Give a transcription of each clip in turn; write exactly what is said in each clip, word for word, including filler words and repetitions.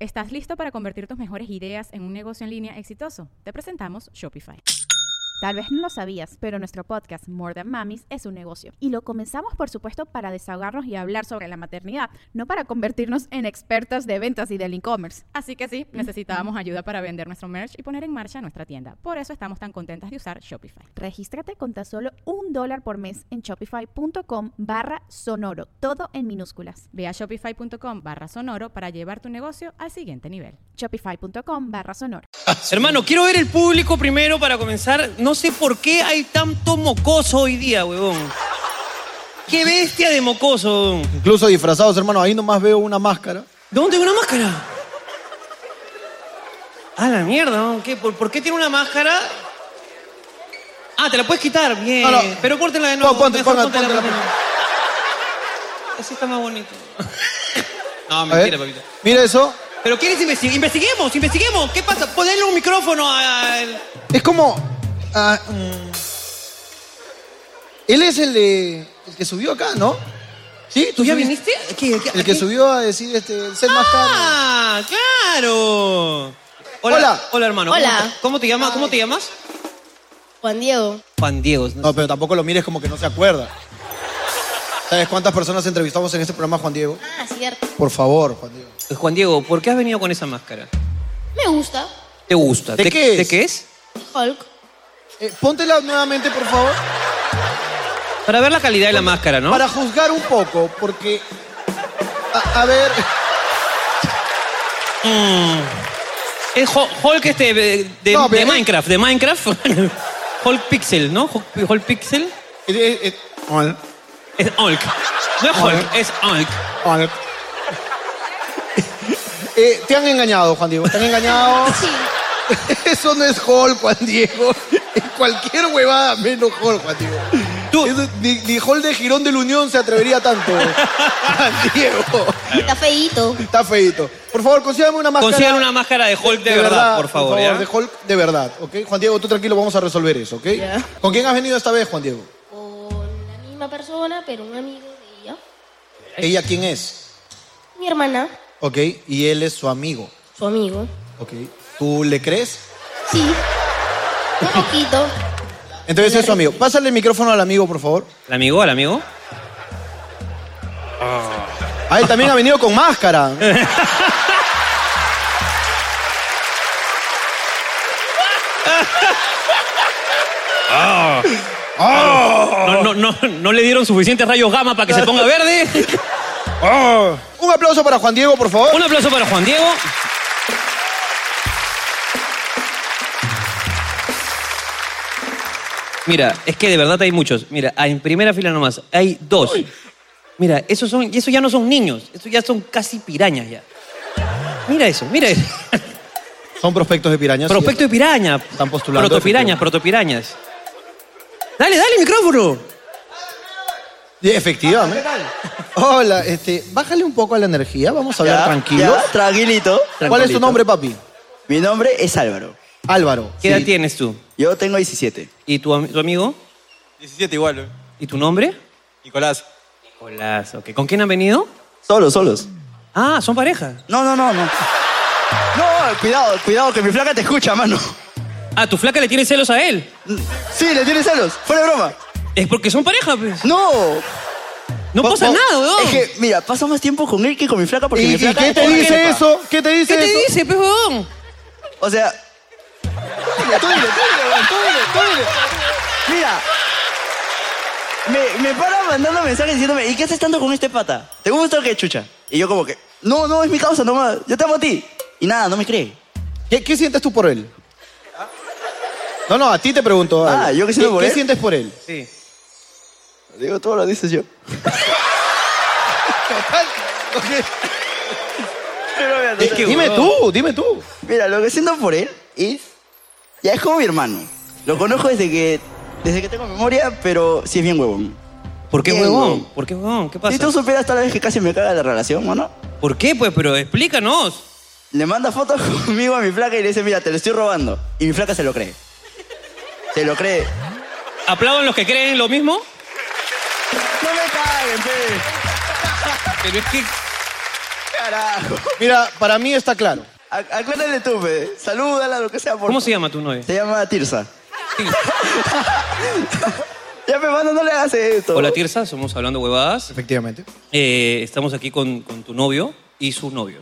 ¿Estás listo para convertir tus mejores ideas en un negocio en línea exitoso? Te presentamos Shopify. Tal vez no lo sabías, pero nuestro podcast More Than Mamis es un negocio. Y lo comenzamos, por supuesto, para desahogarnos y hablar sobre la maternidad, no para convertirnos en expertas de ventas y del e-commerce. Así que sí, necesitábamos ayuda para vender nuestro merch y poner en marcha nuestra tienda. Por eso estamos tan contentas de usar Shopify. Regístrate con tan solo un dólar por mes en shopify.com barra sonoro, todo en minúsculas. Ve a shopify.com barra sonoro para llevar tu negocio al siguiente nivel. Shopify.com barra sonoro. Hermano, quiero ver el público primero para comenzar. No sé por qué hay tanto mocoso hoy día, huevón. ¡Qué bestia de mocoso, huevón! Incluso disfrazados, hermano. Ahí nomás veo una máscara. ¿Dónde hay una máscara? Ah, la mierda, ¿no? ¿Qué? ¿Por, ¿Por qué tiene una máscara? Ah, te la puedes quitar. Bien. No, no. Pero córtela de nuevo. Ponte, Mejor ponga, córtela, ponte la ponte. Así está más bonito. No, mentira, papito. Mira eso. ¿Pero quieres investigar? ¡Investiguemos! ¡Investiguemos! ¿Qué pasa? Ponerle un micrófono al... Es como... Uh, um, él es el, de, el que subió acá, ¿no? ¿Sí? ¿Tú ya viniste? ¿Qué, qué, el que qué? subió a decir este, el ser más caro. ¡Ah, claro! Hola. Hola, Hola hermano. Hola. ¿Cómo te, cómo te llamas? ¿Cómo te llamas? Juan Diego. Juan Diego. No, No, pero tampoco lo mires como que no se acuerda. ¿Sabes cuántas personas entrevistamos en este programa, Juan Diego? Ah, cierto. Por favor, Juan Diego. Juan Diego, ¿por qué has venido con esa máscara? Me gusta. ¿Te gusta? ¿De qué es? ¿De qué es? Hulk. Eh, póntela nuevamente, por favor. Para ver la calidad de la máscara, ¿no? Para juzgar un poco, porque... A, a ver... Mm. Es Ho- Hulk este de, de, No, de pero- Minecraft, de Minecraft. Hulk Pixel, ¿no? Hulk, Hulk Pixel. Eh, eh, eh, Hulk. Es Hulk. No es Hulk, Hulk. es Hulk. Hulk. Eh, te han engañado, Juan Diego. Te han engañado. Sí. Eso no es Hulk, Juan Diego. Es cualquier huevada menos Hulk, Juan Diego. Tú- Eso- ni, ni Hulk de Girón de la Unión se atrevería tanto. Juan Diego. Está feíto. Está feíto. Por favor, consígame una máscara. Consigan una máscara de Hulk de, verdad, por favor, ¿ya? De Hulk de verdad, ¿ok? Juan Diego, tú tranquilo, vamos a resolver eso, ¿ok? Ya. ¿Con quién has venido esta vez, Juan Diego? Con la misma persona, pero un amigo de ella. ¿Ella quién es? Mi hermana. ¿Ok? Y él es su amigo. Su amigo. ¿Ok? ¿Tú le crees? Sí. Un poquito. Entonces es su amigo. Pásale el micrófono al amigo, por favor. ¿El amigo? ¿El amigo? Ah, él también ha venido con máscara. No, no, no, no le dieron suficientes rayos gamma para que se ponga verde. Un aplauso para Juan Diego, por favor. Un aplauso para Juan Diego. Mira, es que de verdad hay muchos. Mira, en primera fila nomás, hay dos. Mira, esos son, y esos ya no son niños, esos ya son casi pirañas ya. Mira eso, mira eso. Son prospectos de pirañas. Prospecto de piraña. Están postulando, Protopirañas, protopirañas. Dale, dale, micrófono. Sí, efectivamente. Hola, este, bájale un poco a la energía, vamos a hablar Ya, tranquilos. ya, tranquilito, ¿Cuál es tu tranquilito. nombre, papi? Mi nombre es Álvaro. Álvaro. ¿Qué edad Sí. tienes tú? Yo tengo diecisiete. ¿Y tu, am- tu amigo? diecisiete igual, ¿eh? ¿Y tu nombre? Nicolás. Nicolás, ok. ¿Con quién han venido? Solos, solos. Ah, son pareja. No, no, no, no. No, cuidado, cuidado, que mi flaca te escucha, mano. Ah, ¿tu flaca le tiene celos a él? Sí, le tienes celos. Fuera de broma. Es porque son pareja, pues. No. No Po- pasa po- nada, weón. Es que, mira, paso más tiempo con él que con mi flaca porque ¿Y, mi y flaca... qué te es dice jefa. eso? ¿Qué te dice ¿Qué te eso? dice, pues, weón? O sea... Tú dile, tú dile, tú dile, weón, tú dile, tú dile. Mira. Me, me para mandando mensajes diciéndome, ¿y qué haces tanto con este pata? ¿Te gusta o qué, chucha? Y yo como que, no, no, es mi causa nomás. Yo te amo a ti. Y nada, no me cree. ¿Qué, qué sientes tú por él? No, no, a ti te pregunto. Ah, Álvaro. ¿yo qué siento ¿Qué, por qué él? sientes por él? Sí. Digo, todo lo dices yo. Eh, dime tú, dime tú. Mira, lo que siento por él es... Ya es como mi hermano. Lo conozco desde que... Desde que tengo memoria, pero sí es bien huevón. ¿Por qué, Bien, huevón? huevón. ¿Por qué, huevón? ¿Qué pasa? Si tú supieras toda la vez que casi me caga la relación, ¿no? ¿Por qué, pues? Pero explícanos. Le manda fotos conmigo a mi flaca y le dice, mira, te lo estoy robando. Y mi flaca se lo cree. Se lo cree. ¿Aplaudan los que creen lo mismo? No me caguen, pe. Pero es que... Carajo. Mira, para mí está claro. A- Aclárale tú, pe. Salúdala, lo que sea. Por ¿Cómo favor. se llama tu novia? Se llama Tirsa. Ya, pe, mano, no le hagas esto. Hola, Tirsa, somos Hablando Huevadas. Efectivamente. Eh, estamos aquí con, con tu novio y su novio.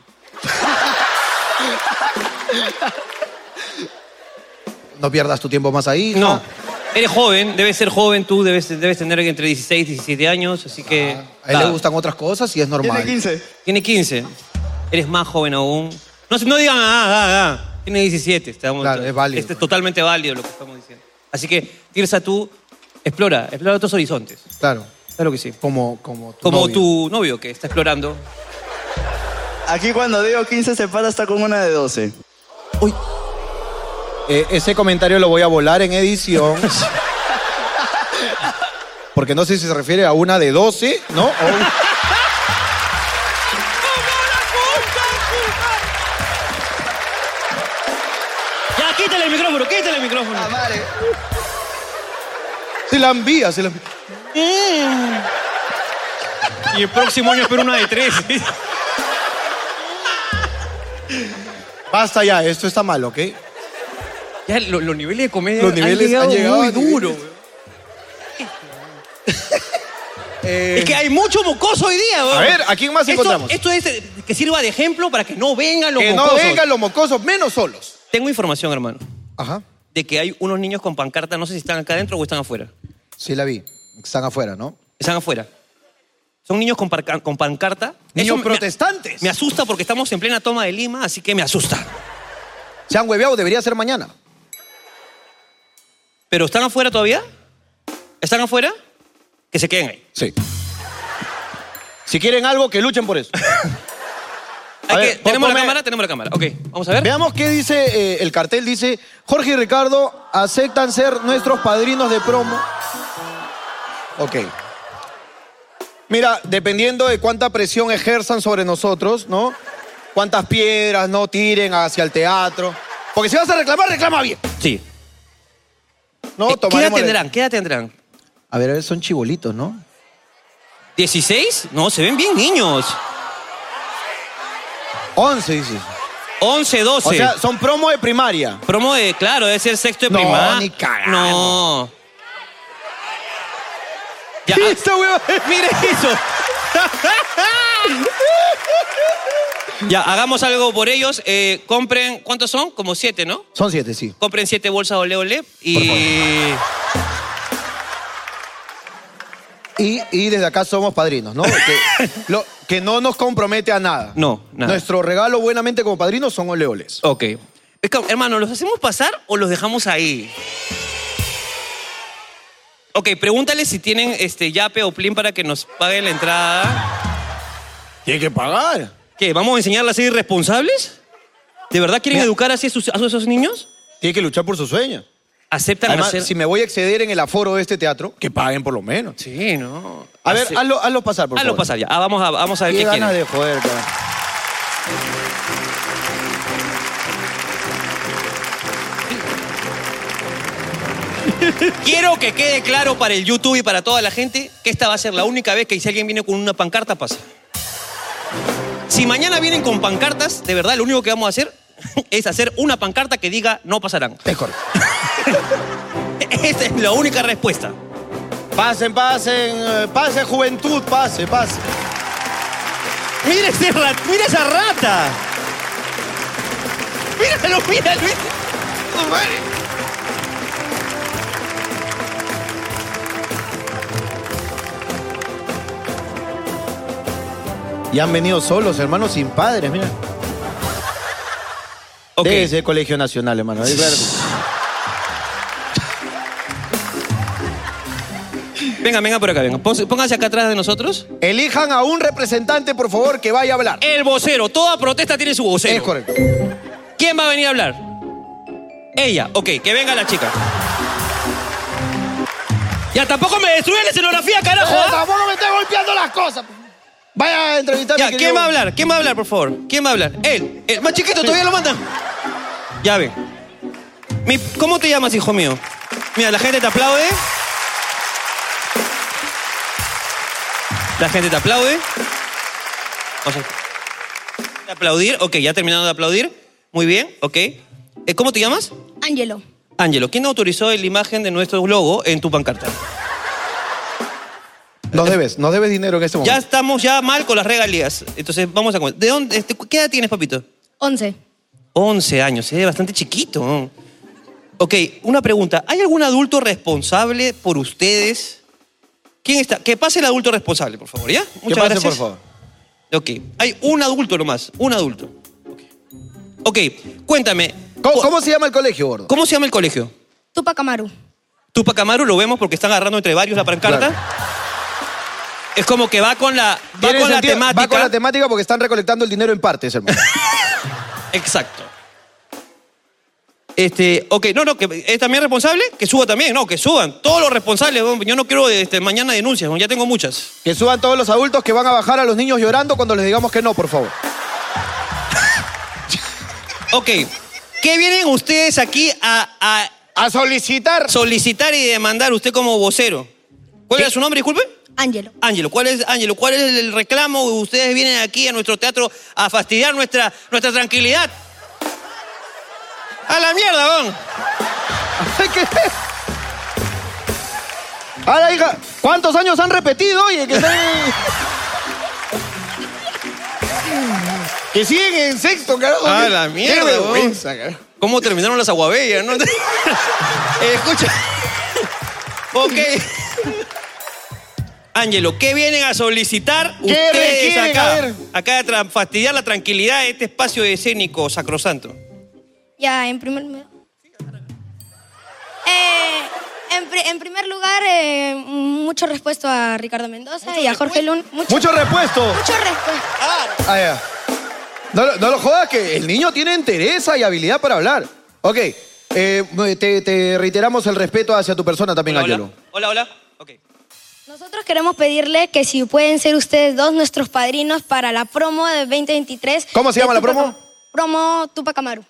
No pierdas tu tiempo más ahí. hija. No, eres joven, debes ser joven, tú debes, debes tener entre dieciséis y diecisiete años, así que... A él Ah, le gustan otras cosas y es normal. Tiene quince. Tiene quince. Eres más joven aún. No, se- no digan, ah, ah, ah. Tiene diecisiete. Estamos, Claro, es válido. Este es totalmente válido lo que estamos diciendo. Así que, Tirsa, tú explora, explora otros horizontes. Claro. Claro que sí. Como, como tu Como novio. tu novio que está explorando. Aquí cuando digo quince se para está con una de doce. Uy. Eh, ese comentario lo voy a volar en edición. Porque no sé si se refiere a una de doce, ¿no? O un- Ya, quítale el micrófono, quítale el micrófono. Madre. Se la envía, se la envía. Y el próximo año espero una de tres. Basta ya, esto está mal, ¿ok? Ya, lo- los niveles de comedia Los niveles han llegado, han llegado muy a niveles. duro. weón. Eh, Es que hay mucho mocoso hoy día, weón. A ver, ¿a quién más Esto- encontramos? Esto es eh, que sirva de ejemplo para que no vengan los que no mocosos. vengan los mocosos, menos solos. Tengo información, hermano, Ajá. de que hay unos niños con pancarta, no sé si están acá adentro o están afuera. Sí la vi. Están afuera, ¿no? Están afuera. Son niños con, parca- con pancarta. Niños me- protestantes. Me asusta porque estamos en plena toma de Lima, así que me asusta. Se han hueveado, debería ser mañana. ¿Pero están afuera todavía? ¿Están afuera? Que se queden ahí. Sí. Si quieren algo, que luchen por eso. Hay A que- ver, pon- ¿Tenemos la ponme- cámara? Tenemos la cámara. Ok, vamos a ver. Veamos qué dice eh, el cartel. Dice, Jorge y Ricardo aceptan ser nuestros padrinos de promo. Ok. Mira, dependiendo de cuánta presión ejerzan sobre nosotros, ¿no? Cuántas piedras no tiren hacia el teatro. Porque si vas a reclamar, reclama bien. Sí. ¿No? Eh, ¿Qué edad Tomaremos la- tendrán? ¿Qué edad tendrán? A ver, a ver, son chibolitos, ¿no? ¿dieciséis? No, se ven bien niños. once, dices. once, doce. O sea, son promo de primaria. Promo de, claro, debe ser sexto de No, primaria. ni cagando. No. Ya, Esta hueva- mire eso. Ya, hagamos algo por ellos. Eh, compren, ¿cuántos son? Como siete, ¿no? Son siete, sí. Compren siete bolsas ole ole y... Y, y desde acá somos padrinos, ¿no? Que, lo- que no nos compromete a nada. No, nada. Nuestro regalo buenamente como padrinos son oleoles. Ok. Es que, hermano, ¿los hacemos pasar o los dejamos ahí? Ok, pregúntale si tienen este yape o plin para que nos paguen la entrada. Tiene que pagar. ¿Qué? ¿Vamos a enseñarles a ser irresponsables? ¿De verdad quieren Mira. educar así a, sus- a esos niños? Tiene que luchar por sus sueños. ¿Aceptan Además, hacer...? si me voy a exceder en el aforo de este teatro, que paguen por lo menos. Sí, no. A ver, Hace- hazlo, hazlo pasar, por Hazlo favor. pasar ya. Ah, vamos, a, vamos a ver Qué qué ganas quieren. de joder, cara. Quiero que quede claro para el YouTube y para toda la gente que esta va a ser la única vez que si alguien viene con una pancarta pasa. Si mañana vienen con pancartas, de verdad lo único que vamos a hacer es hacer una pancarta que diga no pasarán. Es correcto. Esa es la única respuesta. Pasen, pasen, eh, pase juventud, pase, pase. Mira, ese rat, mira esa rata. Míralo, míralo. Y han venido solos, hermanos, sin padres, mira. Ok. Desde el Colegio Nacional, hermano. Es verdad. Venga, venga por acá, venga. Pós- Pónganse acá atrás de nosotros. Elijan a un representante, por favor, que vaya a hablar. El vocero. Toda protesta tiene su vocero. Es correcto. ¿Quién va a venir a hablar? Ella. Ok, que venga la chica. Ya, tampoco me destruye la escenografía, carajo. Eh, ¿ah? tampoco me esté golpeando las cosas. Vaya a entrevistar a Ya, mi ¿quién querido- va a hablar? ¿Quién va a hablar, por favor? ¿Quién va a hablar? Él. El más chiquito, todavía lo mandan. Ya ven. Mi- ¿Cómo te llamas, hijo mío? Mira, la gente te aplaude. La gente te aplaude. Vamos a- Aplaudir, ok, ya terminaron de aplaudir. Muy bien, ok. Eh, ¿Cómo te llamas? Ángelo. Ángelo, ¿quién autorizó la imagen de nuestro logo en tu pancarta? Nos debes, nos debes dinero en este momento. Ya estamos ya mal con las regalías. Entonces, vamos a... ¿De dónde, este, ¿Qué edad tienes, papito? Once. once años, es bastante chiquito. ¿No? Ok, una pregunta. ¿Hay algún adulto responsable por ustedes? ¿Quién está? Que pase el adulto responsable, por favor, ¿ya? Muchas que pase, gracias. por favor. Ok, hay un adulto nomás, un adulto. Ok, okay. Cuéntame. ¿Cómo, ¿Cómo se llama el colegio, gordo? ¿Cómo se llama el colegio? Tupac Amaru. Tupac Amaru, lo vemos porque están agarrando entre varios la pancarta. Claro. Es como que va con la, va Tiene con la sentido, temática. Va con la temática porque están recolectando el dinero en partes, hermano. Exacto. Este, ok, no, no, que es también responsable, que suba también, no, que suban. Todos los responsables, yo no quiero este, mañana denuncias, ya tengo muchas. Que suban todos los adultos que van a bajar a los niños llorando cuando les digamos que no, por favor. Ok, ¿qué vienen ustedes aquí a, a, A solicitar. solicitar y demandar usted como vocero? ¿Cuál ¿Qué? era su nombre, disculpe? Ángelo. Ángelo, ¿cuál es, Ángelo, ¿cuál es el reclamo? Ustedes vienen aquí a nuestro teatro a fastidiar nuestra, nuestra tranquilidad. ¡A la mierda, vamos! ¿Qué? Ahora, hija, ¿cuántos años han repetido? Oye, que están... que siguen en sexto, carajo. ¡A Qué- la mierda, Qué weón! vergüenza, carajo. ¿Cómo terminaron las aguabellas, no? Eh, escucha. Ok. Ángelo, ¿qué vienen a solicitar ¿Qué ustedes requieren? A acá? ver. Acá a tra- fastidiar la tranquilidad de este espacio escénico sacrosanto. Ya, en primer lugar. Eh, en, pri- en primer lugar, eh, mucho respeto a Ricardo Mendoza y a Jorge Luna. Mucho, Mucho repuesto. mucho respeto. Ah, ya. No, lo- no lo jodas, que el niño tiene entereza y habilidad para hablar. Ok, eh, te, te reiteramos el respeto hacia tu persona también, Hola, Ángelo. hola. Hola, hola. Ok. Nosotros queremos pedirle que si pueden ser ustedes dos nuestros padrinos para la promo de veinte veintitrés. ¿Cómo se de llama la Tupac promo? Am- Promo Tupac Amaru.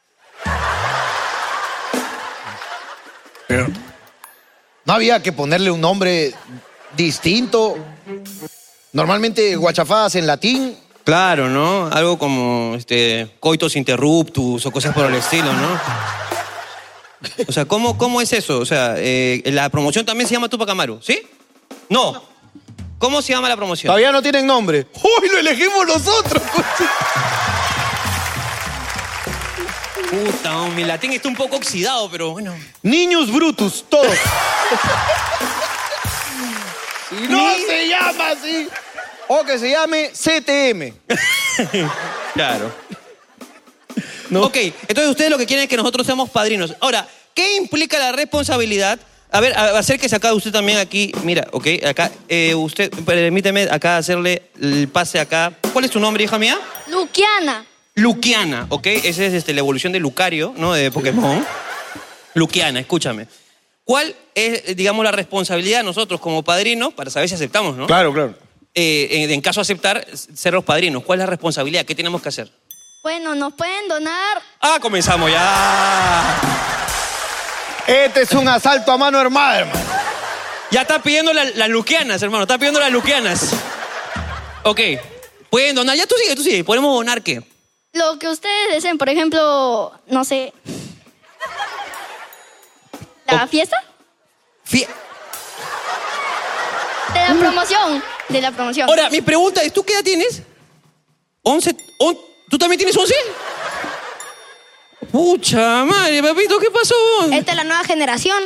No había que ponerle un nombre distinto. Normalmente guachafadas en latín. Claro, ¿no? Algo como este, coitus interruptus o cosas por el estilo, ¿no? O sea, ¿cómo, cómo es eso? O sea, eh, la promoción también se llama Tupac Amaru, ¿sí? No. ¿Cómo se llama la promoción? Todavía no tienen nombre. ¡Uy, lo elegimos nosotros! Puta, oh, mi latín está un poco oxidado, pero bueno. Niños Brutus, todos. Y no se llama así. O que se llame C T M. Claro. Ok, entonces ustedes lo que quieren es que nosotros seamos padrinos. Ahora, ¿qué implica la responsabilidad? A ver, a- acérquese acá usted también aquí. Mira, ok, acá. eh, usted, permíteme acá hacerle el pase acá. ¿Cuál es tu nombre, hija mía? Luquiana. Luquiana, ¿ok? Esa es este, la evolución de Lucario, ¿no? De Pokémon. Luquiana, escúchame. ¿Cuál es, digamos, la responsabilidad de nosotros como padrinos para saber si aceptamos, ¿no? Claro, claro. Eh, en, en caso de aceptar, ser los padrinos. ¿Cuál es la responsabilidad? ¿Qué tenemos que hacer? Bueno, nos pueden donar. Ah, comenzamos ya. Este es un asalto a mano armada, hermano. Ya está pidiendo la- las luquianas, hermano. Está pidiendo las luquianas. Ok. Pueden donar. Ya tú sigue, tú sigue. ¿Podemos donar qué? Lo que ustedes deseen, por ejemplo, no sé. ¿La Oh. fiesta? Fie- De la promoción. De la promoción. Ahora, mi pregunta es, ¿tú qué edad tienes? ¿Once? On- ¿Tú también tienes once? Pucha madre, papito, ¿qué pasó? Esta es la nueva generación.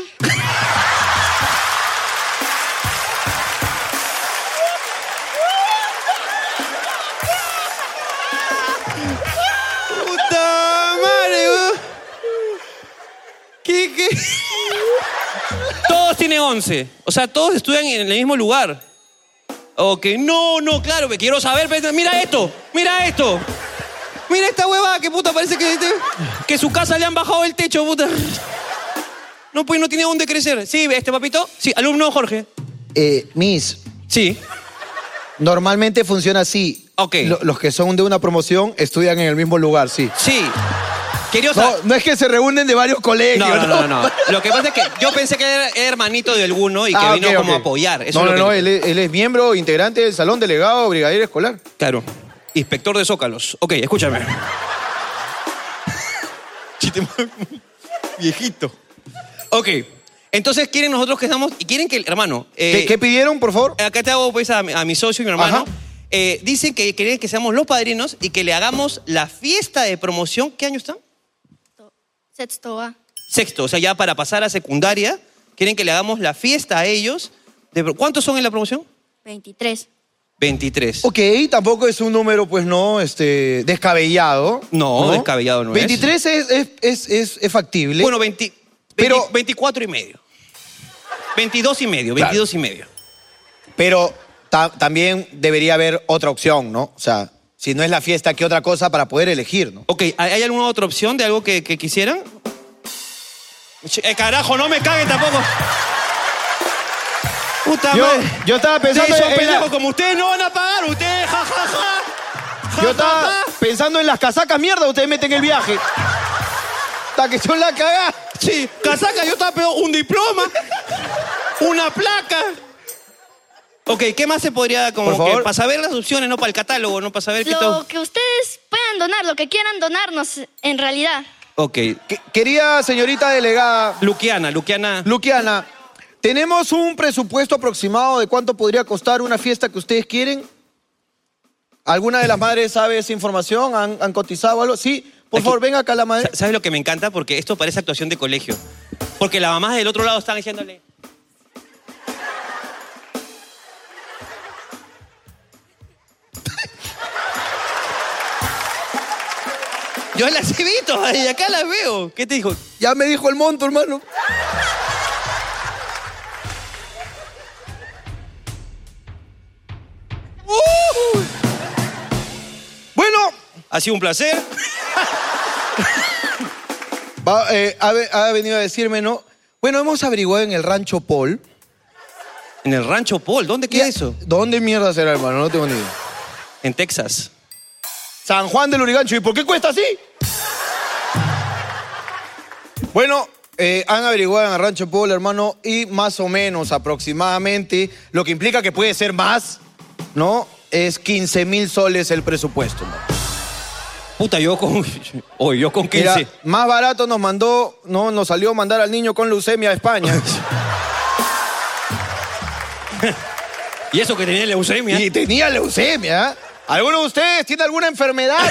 ¡Puta madre! weón. ¿Qué, qué? Todos tienen once. O sea, todos estudian en el mismo lugar. Ok, no, no, claro, me quiero saber. pero Mira esto, mira esto. Mira esta huevada que puta parece que, que su casa le han bajado el techo, puta. No, pues no tiene dónde crecer. Sí, este papito. Sí, alumno Jorge. Eh, Miss, Sí. normalmente funciona así. Ok. Lo- los que son de una promoción estudian en el mismo lugar, sí. Sí. Querido No, sa- no es que se reúnen de varios colegios. No, no, no, no. Lo que pasa es que yo pensé que era hermanito de alguno y que Ah, vino ok, como ok. a apoyar. Eso no, es no, lo no, que... él, es- él es miembro, integrante del salón delegado, brigadier escolar. Claro. Inspector de Zócalos. Ok, escúchame. Chiste viejito. Ok, entonces quieren nosotros que estamos... Y quieren que, hermano... Eh, ¿Qué, ¿Qué pidieron, por favor? Acá te hago pues a, mi- a mi socio y mi hermano. Ajá. Eh, dicen que quieren que seamos los padrinos y que le hagamos la fiesta de promoción. ¿Qué año están? Sexto A. Sexto, o sea, ya para pasar a secundaria, quieren que le hagamos la fiesta a ellos. De, ¿Cuántos son en la promoción? veintitrés. veintitrés. Ok, tampoco es un número, pues no, este, descabellado. No, descabellado no es. veintitrés es. es, es, es, es factible. Bueno, veinte, Pero- veinte, veinticuatro y medio. veintidós y medio, Claro. veintidós y medio. Pero ta- también debería haber otra opción, ¿no? O sea, si no es la fiesta, ¿qué otra cosa para poder elegir, no? Ok, ¿hay hay alguna otra opción de algo que, que quisieran? Eh, carajo, no me caguen tampoco. Puta Yo, madre. yo estaba pensando Sí, son en la- pendejos como ustedes no van a pagar, ustedes, ja, ja, ja. Ja, Yo ja, estaba ja. pensando en las casacas mierda, ustedes meten el viaje. Hasta que son la cagada. Sí, casaca, yo estaba peor, un diploma, una placa. Ok, ¿qué más se podría, como Por favor. que para saber las opciones, no para el catálogo, no para saber qué todo? Lo que ustedes puedan donar, lo que quieran donarnos en realidad. Ok, Que- Querida señorita delegada Luquiana, Luquiana. Luquiana, ¿tenemos un presupuesto aproximado de cuánto podría costar una fiesta que ustedes quieren? ¿Alguna de las madres sabe esa información? ¿Han, han cotizado algo? Sí, por Aquí. favor, venga acá la madre. Sa- ¿Sabes lo que me encanta? Porque esto parece actuación de colegio. Porque las mamás del otro lado están diciéndole... Yo las he visto, y acá las veo. ¿Qué te dijo? Ya me dijo el monto, hermano. Uh. Bueno, Ha sido un placer. va, eh, ha, ve- ha venido a decirme, ¿no? Bueno, hemos averiguado en el rancho Paul. En el rancho Paul, ¿dónde queda eso? ¿Dónde mierda será, hermano? No tengo ni idea. En Texas. San Juan del Urigancho. ¿Y por qué cuesta así? Bueno, eh, han averiguado en el rancho Paul, hermano, y más o menos aproximadamente, lo que implica que puede ser más, ¿no? Es quince mil soles el presupuesto, ¿no? Puta, yo con... Oye, yo con quince. Mira, más barato nos mandó, no, nos salió mandar al niño con leucemia a España. Y eso que tenía leucemia. Y tenía leucemia. ¿Alguno de ustedes tiene alguna enfermedad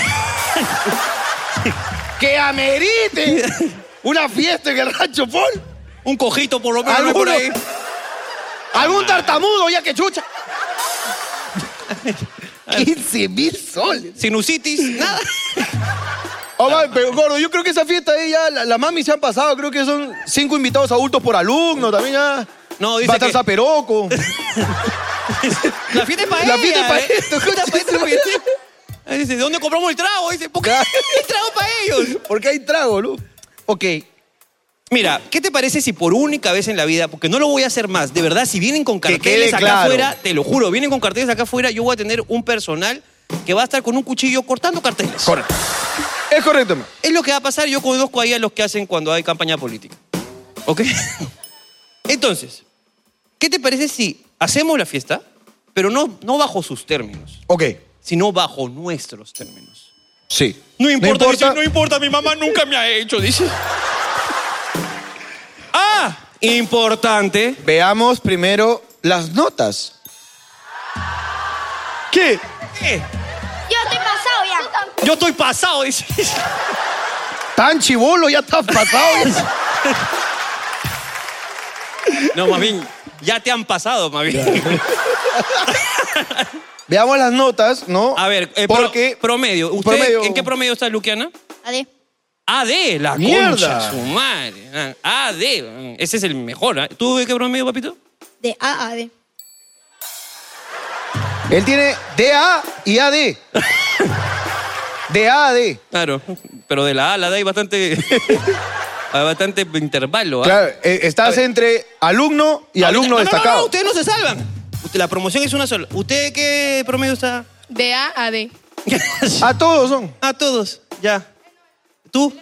que amerite una fiesta en el rancho Paul? Un cojito por lo menos por ¿Alguno? ahí. ¿Algún tartamudo ya que chucha? quince mil soles. Sinusitis, nada. Oh, va, pero gordo, yo creo que esa fiesta ahí ya, la, la mami se han pasado, creo que son cinco invitados adultos por alumno también ya. No, dice Va a estar que- Zaperoco. La fiesta es para La ella. fiesta es pa' ¿eh? esto, La fiesta es pa' concha esto, porque- Ahí dice, ¿de dónde compramos el trago? Dice, ¿por qué Claro. el trago para ellos? Porque hay trago, ¿no? Ok. Mira, ¿qué te parece si por única vez en la vida, porque no lo voy a hacer más, de verdad, si vienen con Que carteles quede acá claro. afuera, te lo juro, vienen con carteles acá afuera, yo voy a tener un personal que va a estar con un cuchillo cortando carteles. Correcto. Es correcto, ma. Es lo que va a pasar, yo conozco ahí a los que hacen cuando hay campaña política. ¿Ok? Entonces, ¿qué te parece si hacemos la fiesta, pero no, no bajo sus términos, Ok. sino bajo nuestros términos? Sí. No importa, No dice, importa. no importa, mi mamá nunca me ha hecho, dice. Ah, importante. Veamos primero las notas. ¿Qué? ¿Qué? Yo estoy pasado ya. Yo estoy pasado, dice. Tan chivolo, ya estás pasado. No, más bien, ya te han pasado, más bien. Veamos las notas, ¿no? A ver, eh, pro- Porque promedio. ¿Usted promedio- en qué promedio está, Luquiana? Ade. A D, la Mierda. concha, su madre. Ah, A D, ese es el mejor. ¿eh? ¿Tú de qué promedio, papito? De A a D. él tiene D A y A D. De A a D. Claro, pero de la A a la D hay bastante, hay bastante intervalo. ¿ah? Claro, eh, estás ver. entre alumno y Ahorita- alumno no, no, destacado. No, no, ustedes no se salvan. Usted- La promoción es una sola. ¿Usted qué promedio está? De A a D. A todos son. A todos, ya. ¿Tú?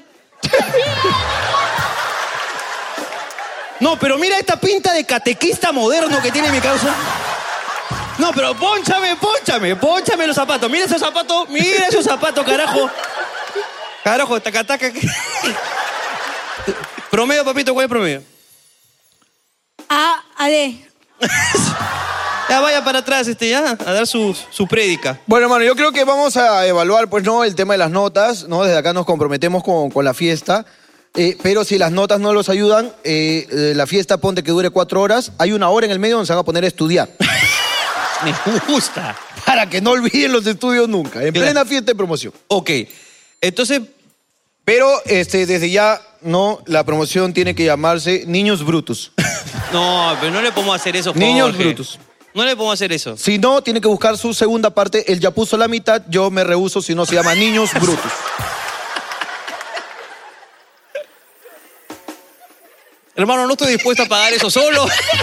No, pero mira esta pinta de catequista moderno que tiene mi causa. No, pero pónchame, pónchame, pónchame los zapatos. Mira esos zapatos, mira esos zapatos, carajo. Carajo, taca, taca. Promedio, papito, ¿cuál es el promedio? A, A, D. Ya vaya para atrás, este, ya, a dar su, su prédica. Bueno, hermano, yo creo que vamos a evaluar, pues, ¿no? El tema de las notas, ¿no? Desde acá nos comprometemos con, con la fiesta. Eh, pero si las notas no los ayudan, eh, eh, la fiesta ponte que dure cuatro horas. Hay una hora en el medio donde se van a poner a estudiar. Me gusta. Para que no olviden los estudios nunca. En Claro. plena fiesta de promoción. Ok, entonces, Pero este, desde ya, no, la promoción tiene que llamarse Niños Brutos. no, pero no le podemos hacer eso, Jorge. Niños brutos. No le podemos hacer eso. Si no, tiene que buscar su segunda parte. Él ya puso la mitad, yo me rehúso, si no se llama Niños Brutos. Hermano, no estoy dispuesto a pagar eso solo.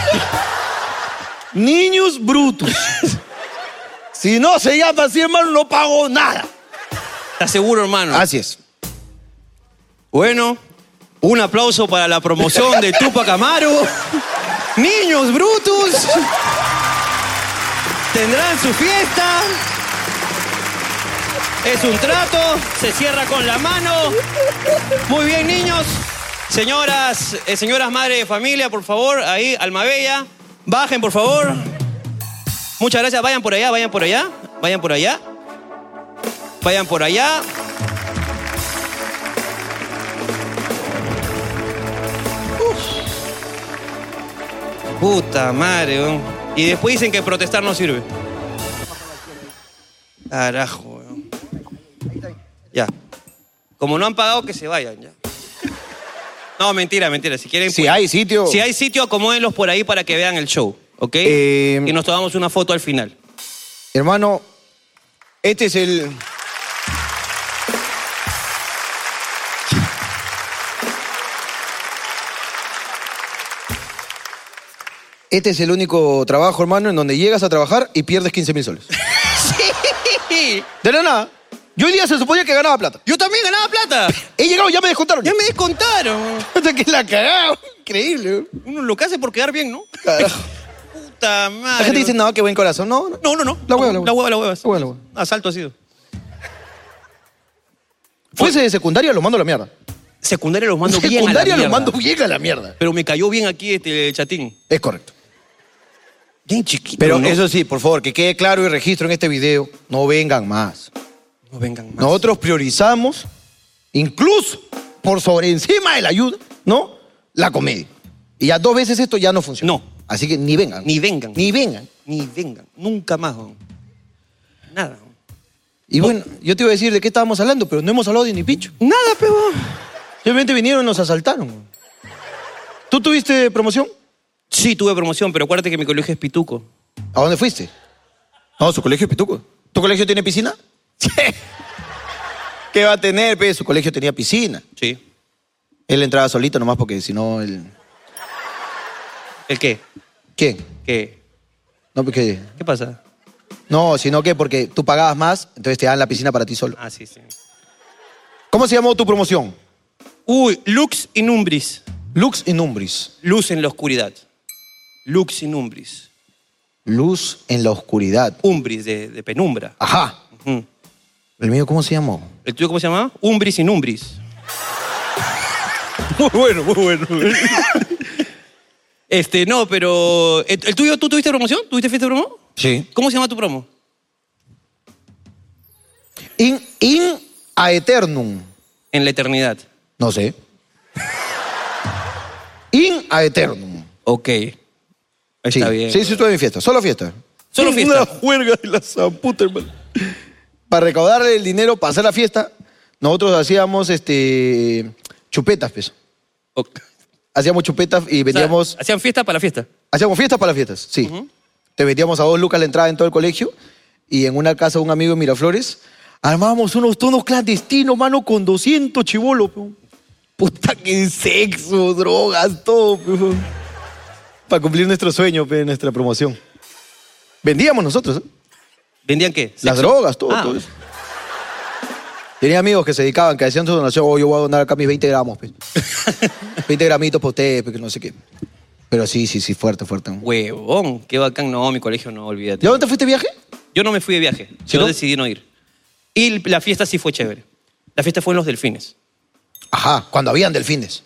Niños Brutos. Si no se llama así, hermano, no pago nada. ¿Estás seguro, hermano? Así es. Bueno, un aplauso para la promoción de Tupac Amaru. Niños Brutos tendrán su fiesta. Es un trato, se cierra con la mano. Muy bien, niños. Señoras, eh, señoras madres de familia, por favor, ahí, Almabella, bajen, por favor. Muchas gracias, vayan por allá, vayan por allá, vayan por allá. Vayan por allá. Uf. Puta madre, weón. Y después dicen que protestar no sirve. Carajo, weón. Ya. Como no han pagado, que se vayan, ya. No, mentira, mentira. Si quieren... Si pues, hay sitio. Si hay sitio, acomódenlos por ahí para que vean el show, ¿ok? Eh, y nos tomamos una foto al final. Hermano, este es el... Este es el único trabajo, hermano, en donde llegas a trabajar y pierdes quince mil soles. Sí. De la nada. Yo hoy día se suponía que ganaba plata. Yo también ganaba plata. He llegado, ya me descontaron. Ya me descontaron. Hasta que la cagaba. Increíble. Uno lo que hace por quedar bien, ¿no? Carajo. Puta madre. La gente dice, no, qué buen corazón. No, no. No, no, no. La hueva, la hueva. La hueva, la hueva. La hueva, la hueva. Asalto ha sido. Fuese de secundaria, lo mando a la mierda. Secundaria los mando bien a la Secundaria lo mierda. mando bien a la mierda. Pero me cayó bien aquí este chatín. Es correcto. Bien chiquito, Pero ¿no? eso sí, por favor, que quede claro y registro en este video, no vengan más. No vengan más. Nosotros priorizamos, incluso por sobre encima de la ayuda, ¿no? La comedia. Y ya dos veces esto ya no funciona. No. Así que ni vengan. Ni vengan. Ni vengan. Ni vengan. Nunca más. ¿no? Nada. Y bueno, yo te iba a decir de qué estábamos hablando, pero no hemos hablado de ni picho. Nada, pero... Simplemente vinieron y nos asaltaron. ¿Tú tuviste promoción? Sí, tuve promoción, pero acuérdate que mi colegio es pituco. ¿A dónde fuiste? No, su colegio es pituco. ¿Tu colegio tiene piscina? ¿Qué va a tener, pe? Su colegio tenía piscina. Sí. Él entraba solito nomás porque si no, él... ¿El qué? ¿Quién? ¿Qué? No, porque... ¿Qué pasa? No, sino que porque tú pagabas más, entonces te dan la piscina para ti solo. Ah, sí, sí. ¿Cómo se llamó tu promoción? Uy, Lux in Umbris. Lux in Umbris. Luz en la oscuridad. Lux in Umbris. Luz en la oscuridad. Umbris, de, de penumbra. Ajá. Ujú. ¿El mío cómo se llamó? ¿El tuyo cómo se llama? Umbris in Umbris. Muy bueno, muy bueno. Este, no, pero... ¿El, el tuyo, tú tuviste promoción? ¿Tuviste fiesta de promo? Sí. ¿Cómo se llama tu promo? In, in aeternum. En la eternidad. No sé. In aeternum. Ok. Está Sí, bien. sí, sí, estuve en fiesta. Solo fiesta. Solo fiesta. Una juerga de la zamputa, hermano. Para recaudarle el dinero para hacer la fiesta, nosotros hacíamos este chupetas, pues. Ok. Hacíamos chupetas y O sea, vendíamos... hacían fiesta para la fiesta. Hacíamos fiestas para las fiestas, sí. Ujú. Te vendíamos a dos lucas la entrada en todo el colegio y en una casa de un amigo de Miraflores armábamos unos tonos clandestinos, mano, con doscientos chibolos. Pe. Puta, que sexo, drogas, todo. Pe. Para cumplir nuestro sueño, pe, nuestra promoción. Vendíamos nosotros, ¿eh? ¿Vendían qué? Las ¿Sexo? drogas, todo, Ah, todo eso. Tenía amigos que se dedicaban, que hacían su donación, oh, yo voy a donar acá mis veinte gramos, pe. veinte gramitos por usted, pe, que no sé qué. Pero sí, sí, sí, fuerte, fuerte. Huevón, qué bacán. No, mi colegio no, olvídate. ¿Y a dónde fuiste de viaje? Yo no me fui de viaje. ¿Sí, Yo no? decidí no ir. Y la fiesta sí fue chévere. La fiesta fue en Los Delfines. Ajá, cuando habían delfines.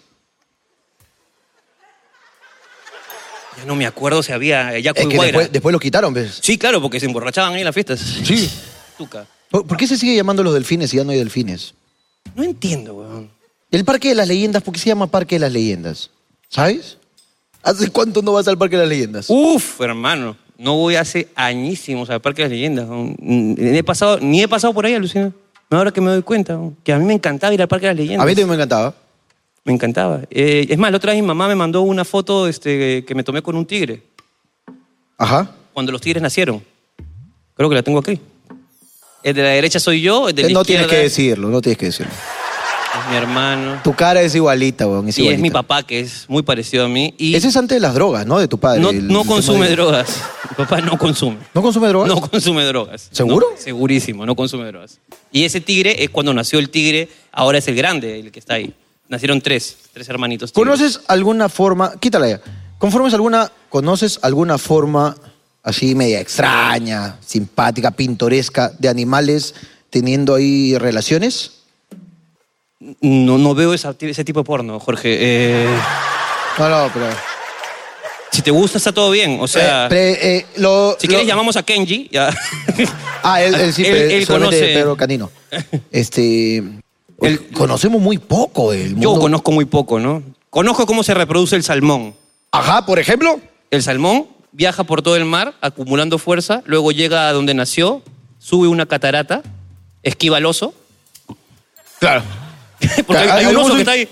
Ya no me acuerdo si había Yaco Es y que Guaira. después, después lo quitaron, ¿ves? Sí, claro, porque se emborrachaban ahí en las fiestas. Sí. Tuca. ¿Por, por qué se sigue llamando los delfines si ya no hay delfines? No entiendo, weón. El Parque de las Leyendas, ¿por qué se llama Parque de las Leyendas? ¿Sabes? ¿Hace cuánto no vas al Parque de las Leyendas? Uf, hermano. No voy hace añísimos al Parque de las Leyendas. ¿no? Ni he pasado, ni he pasado por ahí, alucina. Ahora que me doy cuenta, ¿no? Que a mí me encantaba ir al Parque de las Leyendas. A mí también me encantaba. Me encantaba. Eh, es más, la otra vez mi mamá me mandó una foto este, que me tomé con un tigre. Ajá. Cuando los tigres nacieron. Creo que la tengo aquí. El de la derecha soy yo, el de la Eh, no izquierda tienes que decirlo, no tienes que decirlo. es mi hermano. Tu cara es igualita, weón, es Y igualita. es mi papá, que es muy parecido a mí. Y Ese es antes de las drogas, ¿no? De tu padre. no, el- no el consume tema de- drogas. Mi papá no consume. ¿No consume drogas? No consume drogas. ¿Seguro? No, segurísimo, no consume drogas. Y ese tigre es cuando nació el tigre, ahora es el grande, el que está ahí. Nacieron tres, tres hermanitos tigres. ¿Conoces alguna forma, quítala ya, ¿conformes alguna, conoces alguna forma así media extraña, simpática, pintoresca de animales teniendo ahí relaciones? No, no veo esa- ese tipo de porno, Jorge. Eh, No, no, pero... si te gusta, está todo bien. O sea, Eh, pre- eh, lo- si lo- quieres llamamos a Kenji. Ya. Ah, él, él sí, Él- pe- él solamente conoce. Pedro Canino. Este... Él- conocemos muy poco del mundo. Yo conozco muy poco, ¿no? Conozco cómo se reproduce el salmón. Ajá, por ejemplo. El salmón viaja por todo el mar acumulando fuerza, luego llega a donde nació, sube una catarata, esquiva al oso. Claro. Porque hay, Hay- hay hay un oso un- que está ahí.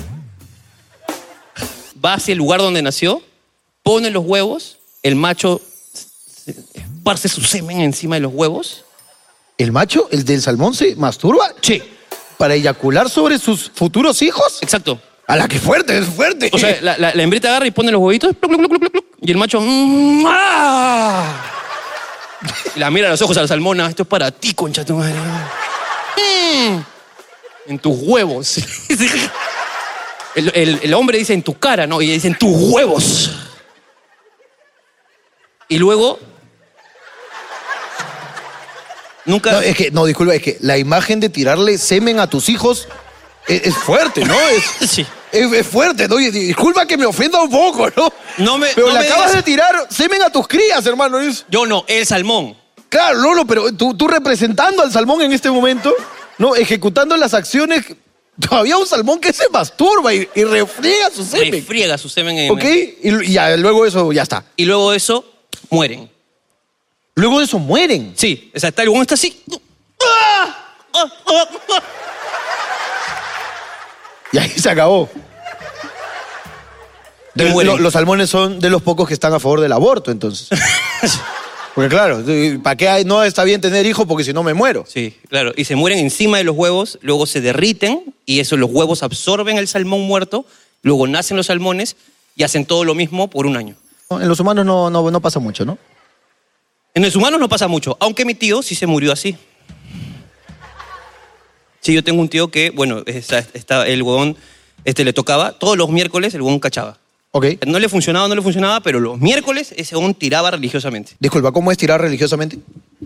Va hacia el lugar donde nació, pone los huevos, el macho esparce su semen encima de los huevos. ¿El macho, el del salmón, se masturba? Sí, ¿Para eyacular sobre sus futuros hijos? exacto. A la que fuerte, es fuerte. O sea, la, la- la hembrita agarra y pone los huevitos, pluc, pluc, pluc, pluc, pluc, y el macho... mm, ¡ah! Y la mira a los ojos al salmón, "Ah, esto es para ti, concha tu madre. Mm, en tus huevos. El, el- el hombre dice en tu cara, ¿no? Y dice en tus huevos. Y luego... Nunca... No, es que, no, disculpa, es que la imagen de tirarle semen a tus hijos es, es fuerte, ¿no? Es, Sí. es, es fuerte, ¿no? Y disculpa que me ofenda un poco, ¿no? No me- Pero no le me acabas digas- de tirar semen a tus crías, hermano. Es- Yo no, el salmón. Claro, Lolo, pero tú, tú representando al salmón en este momento, ¿no? Ejecutando las acciones. Todavía un salmón que se masturba y, y refriega su semen. Refriega su semen en... ¿Ok? Y, y ya, luego eso ya está. Y luego de eso, mueren. Luego de eso mueren. Sí, o sea, está, el huevón está así. ¡Ah! ¡Ah! ¡Ah! ¡Ah! Y ahí se acabó. Y De- mueren. lo- los salmones son de los pocos que están a favor del aborto, entonces. Porque claro, ¿para qué hay- no está bien tener hijos? Porque si no me muero. Sí, claro. Y se mueren encima de los huevos, luego se derriten y eso, los huevos absorben el salmón muerto, luego nacen los salmones y hacen todo lo mismo por un año. No, en los humanos no, no, no pasa mucho, ¿no? En los humanos no pasa mucho, aunque mi tío sí se murió así. Sí, yo tengo un tío que, bueno, está, está- el huevón este, le tocaba, todos los miércoles el huevón cachaba. Ok. No le funcionaba, no le funcionaba, pero los miércoles ese huevón tiraba religiosamente. Disculpa, ¿cómo es tirar religiosamente?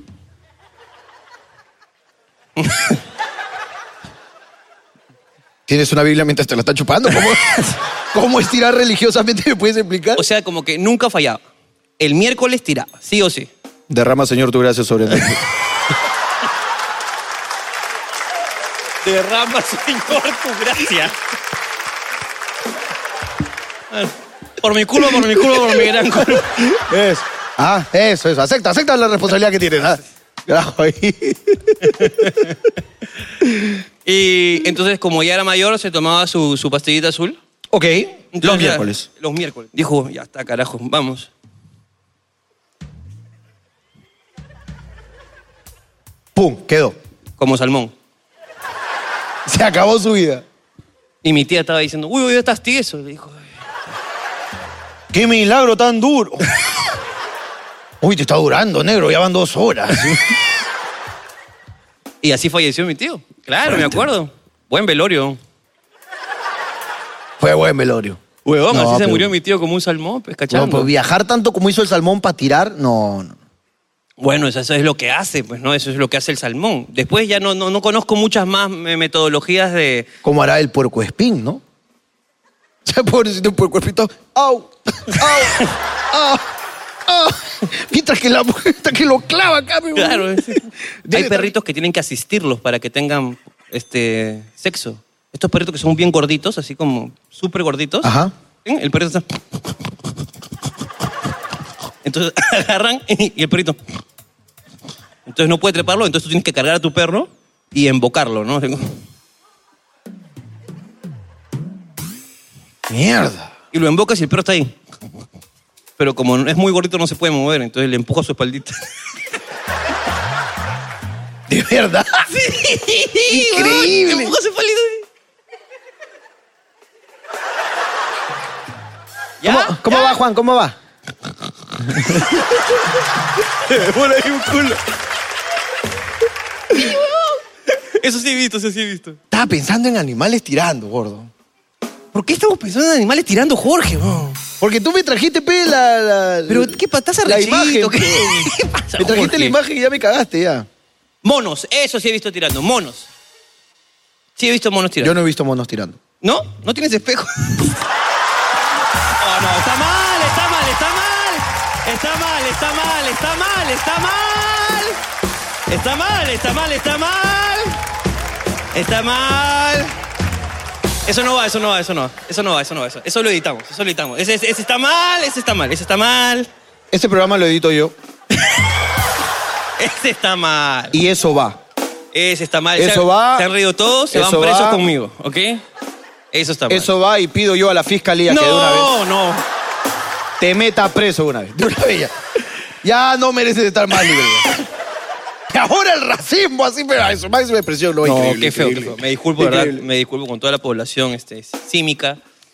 ¿Tienes una Biblia mientras te la está chupando? ¿Cómo, ¿Cómo es tirar religiosamente? ¿Me puedes explicar? O sea, como que nunca fallaba. El miércoles tiraba, sí o sí. Derrama, Señor, tu gracia sobre mí. Derrama, Señor, tu gracia. Por mi culo, por mi culo, por mi gran culo. Eso. Ah, eso, eso. Acepta, acepta la responsabilidad que tienes. Ah, carajo, ahí. Y entonces, como ya era mayor, se tomaba su, su pastillita azul. Ok. Entonces, Los ya- miércoles. Los miércoles. Dijo, ya está, carajo, vamos. Pum, quedó. Como salmón. Se acabó su vida. Y mi tía estaba diciendo, uy, uy, ya estás tieso. Le dijo, ¡Qué milagro tan duro! Uy, te está durando, negro. Ya van dos horas. y así falleció mi tío. Claro, me acuerdo. Buen velorio. Fue buen velorio. Huevón, No, así se pero- murió mi tío como un salmón, pues, No, cachando. pues viajar tanto como hizo el salmón para tirar, no, no. Bueno, eso, eso es lo que hace, pues, ¿no? Eso es lo que hace el salmón. Después ya no, no, no conozco muchas más me- metodologías de... ¿Cómo hará el puercoespín, no? O sea, pobrecito el puercoespín, ¡au! ¡au! ¡au! ¡au! Mientras que, la, mientras que lo clava acá, mi Claro, sí. Debe Hay estar- perritos que tienen que asistirlos para que tengan este sexo. Estos perritos que son bien gorditos, así como súper gorditos. Ajá. ¿ven? El perrito está... Entonces agarran y el perrito... Entonces no puede treparlo, entonces tú tienes que cargar a tu perro y embocarlo, ¿no? Mierda. Y lo embocas y el perro está ahí. Pero como es muy gordito no se puede mover, entonces le empuja su espaldita. ¿De verdad? Sí, Increíble. le empuja su espaldita. ¿Cómo, cómo va, Juan? ¿Cómo va? Por ahí un culo. Eso sí he visto, eso sí he visto. Estaba pensando en animales tirando, gordo. ¿Por qué estamos pensando en animales tirando, Jorge? bro? Porque tú me trajiste, pe, la... la Pero, ¿qué pa- estás La arrechito? imagen, ¿Qué- pe. ¿Qué pasa, Me trajiste Jorge? la imagen y ya me cagaste, ya. Monos, eso sí he visto tirando, monos. Sí he visto monos tirando. Yo no he visto monos tirando. ¿No? ¿No tienes espejo? No, no, está mal, está mal, está mal. Está mal, está mal, está mal, está mal. Está mal, está mal, está mal. Está mal. Eso no va, eso no va, eso no va. Eso no va, eso no va. Eso, eso lo editamos, eso lo editamos. Ese, ese, ese está mal, ese está mal, ese está mal. Este programa lo edito yo Ese está mal. y eso va. Ese está mal. Eso se han, va. Se han reído todos, se van Eso presos va. conmigo, ¿ok? Eso está mal. Eso va y pido yo a la fiscalía que de una vez No, no. te meta preso de una vez. De una vez ya. Ya no mereces estar más libre. Y ahora el racismo, así, pero eso, máxima expresión. No, No, increíble, qué feo, qué increíble. feo. Me disculpo, ¿verdad? Increíble. Me disculpo con toda la población este, címica.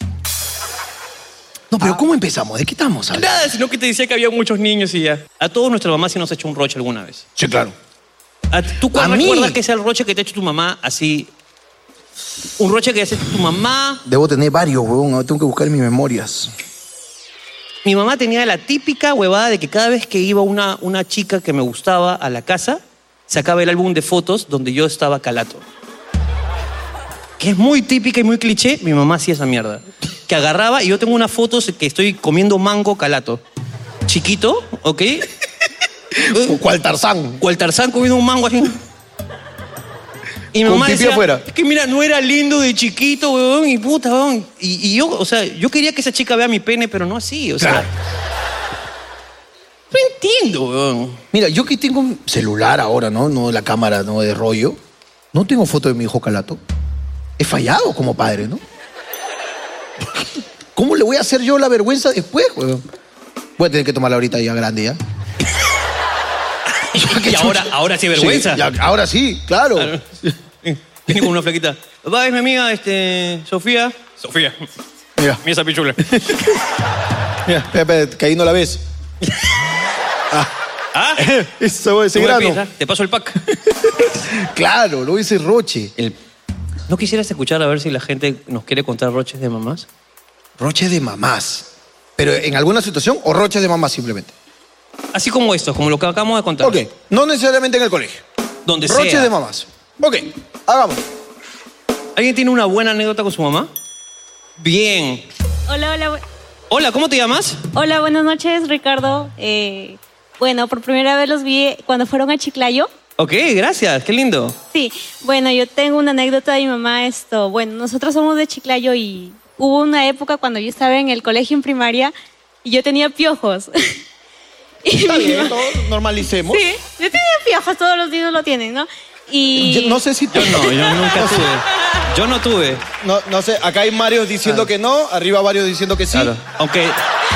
No, pero ¿cómo empezamos? ¿De qué estamos hablando? Nada, sino que te decía que había muchos niños y ya. A todos nuestras mamás sí nos ha hecho un roche alguna vez. Sí, claro. ¿A- ¿Tú cuál A mí. recuerdas que sea el roche que te ha hecho tu mamá así? Un roche que ha hecho tu mamá. Debo tener varios, huevón. Ahora tengo que buscar mis memorias. Mi mamá tenía la típica huevada de que cada vez que iba una, una chica que me gustaba a la casa, sacaba el álbum de fotos donde yo estaba calato. Que es muy típica y muy cliché, mi mamá hacía esa mierda. Que agarraba y yo tengo una foto que estoy comiendo mango calato. Chiquito, ¿ok? ¿Cuál Tarzán? Cual Tarzán comiendo un mango así. Y mi Con mamá pipí decía, afuera. es que mira, no era lindo de chiquito, weón, y puta, weón. Y, y yo, o sea, yo quería que esa chica vea mi pene, pero no así, o sea. Claro. No entiendo, weón. Mira, yo que tengo un celular ahora, ¿no? No la cámara, no de rollo. No tengo foto de mi hijo calato. He fallado como padre, ¿no? ¿Cómo le voy a hacer yo la vergüenza después, weón? Voy a tener que tomarla ahorita ya grande, ¿ya? Y ahora, ahora sí vergüenza. Sí, ya- ahora sí, claro. Claro. Viene con una flaquita. Papá, es mi amiga, este, Sofía. Sofía. Mira, Mira esa pichula. mira, espera, espera, que ahí no la ves. ¿Ah? Eso, ese Tú me grano. pides, ¿ah? Te paso el pack. Claro, lo ese roche. El- ¿No quisieras escuchar a ver si la gente nos quiere contar roches de mamás? Roche de mamás. ¿Pero en alguna situación o roches de mamás simplemente? Así como esto, como lo que acabamos de contar. Ok, no necesariamente en el colegio. Donde Roches sea. de mamás. Ok, hagamos. ¿Alguien tiene una buena anécdota con su mamá? Bien. Hola, hola, bu- Hola, ¿cómo te llamas? hola, buenas noches, Ricardo. Eh, bueno, por primera vez los vi cuando fueron a Chiclayo. Ok, gracias, qué lindo. Sí, bueno, yo tengo una anécdota de mi mamá. Esto, bueno, nosotros somos de Chiclayo y hubo una época cuando yo estaba en el colegio en primaria y yo tenía piojos. Y Está mi bien, mamá- todos normalicemos. Sí, yo tenía piojos, todos los niños lo tienen, ¿no? Y Yo no sé si tú... Yo no, yo nunca tuve. Yo no tuve. No, no sé, acá hay varios diciendo que no, arriba varios diciendo que sí. Claro. Aunque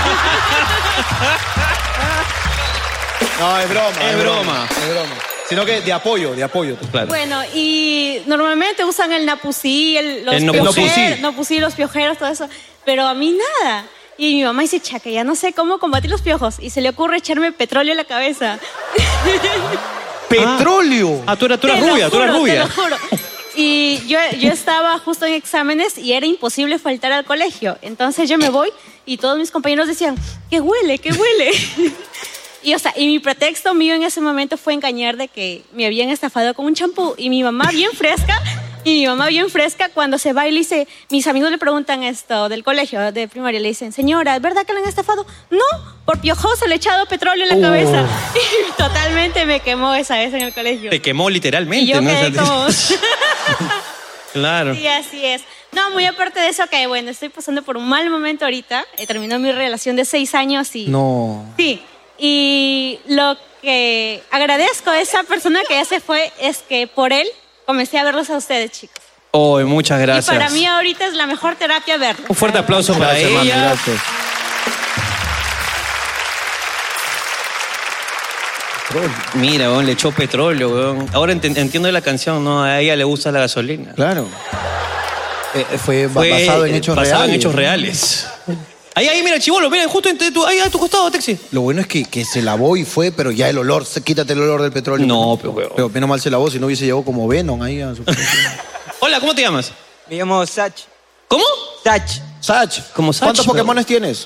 No, es broma. Es broma. Es broma. Sino que de apoyo, de apoyo. Claro. bueno, y normalmente usan el napusí, el, los El napusí. piojeros, napusí, los piojeros, todo eso, pero a mí nada. Y mi mamá dice, chaca, ya no sé cómo combatir los piojos. Y se le ocurre echarme petróleo en la cabeza. Petróleo. Ah, tú eras, tú eras Te lo rubia, tú eras juro, rubia. Te lo juro. Y yo, yo estaba justo en exámenes y era imposible faltar al colegio. Entonces yo me voy y todos mis compañeros decían, ¿qué huele? ¿Qué huele? Y, o sea, y mi pretexto mío en ese momento fue engañar de que me habían estafado con un champú. Y mi mamá bien fresca, y mi mamá bien fresca, cuando se va y le dice, mis amigos le preguntan esto del colegio, de primaria, le dicen, señora, ¿es verdad que le han estafado? No, por piojoso le he echado petróleo en la Oh. cabeza. Y totalmente me quemó esa vez en el colegio. Te quemó literalmente, Y yo ¿no? quedé como... Claro. Sí, así es. No, muy aparte de eso, que bueno, estoy pasando por un mal momento ahorita. He terminado mi relación de seis años y... No. Sí, y lo que agradezco a esa persona que ya se fue es que por él comencé a verlos a ustedes, chicos. Oh, muchas gracias. Y para mí ahorita es la mejor terapia verlos. Un fuerte aplauso para Gracias, mami, ella. gracias. Mira, weón, le echó petróleo, weón. Ahora ent- entiendo la canción, ¿no? A ella le gusta la gasolina. Claro. Eh, eh, fue, ba- Fue, basado en eh, hechos basado reales. en hechos reales. Ahí, ahí, mira, chibolo, mira, justo entre tu, ahí a tu costado, Texi. Lo bueno es que, que se lavó y fue, pero ya el olor, se- quítate el olor del petróleo. No, pero weón. Pero menos mal se lavó, si no hubiese llegado como Venom ahí a su... Hola, ¿cómo te llamas? Me llamo Sach. ¿Cómo? Sach. Sach, Como Sach, ¿cuántos pero- Pokémones tienes?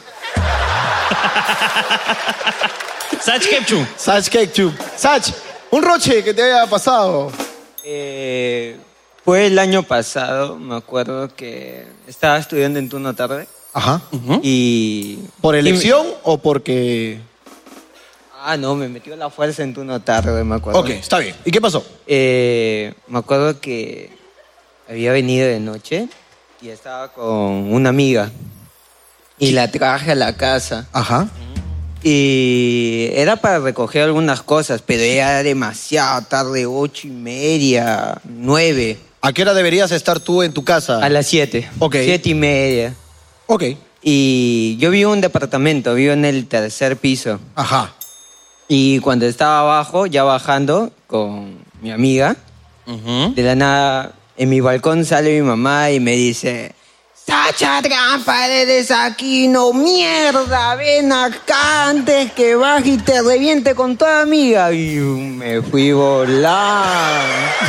Sach Kepchu. Sach Ketchup. Sach, un roche que te haya pasado. Eh, fue el año pasado, me acuerdo que estaba estudiando en turno tarde. Ajá. Y... ¿Por y me- elección o porque...? Ah, no, me metió la fuerza en turno tarde, me acuerdo. Ok, está bien. ¿Y qué pasó? Eh, me acuerdo que había venido de noche y estaba con una amiga. Y la traje a la casa. Ajá. Y era para recoger algunas cosas, pero era demasiado tarde, ocho y media, nueve. ¿A qué hora deberías estar tú en tu casa? A las siete. Ok. Siete y media. Ok. Y yo vivo en un departamento, vivo en el tercer piso. Ajá. Y cuando estaba abajo, ya bajando con mi amiga, de la nada, en mi balcón sale mi mamá y me dice... Sacha Trampa, eres aquí, no mierda, ven acá antes que baje y te reviente con toda amiga. Y me fui volar.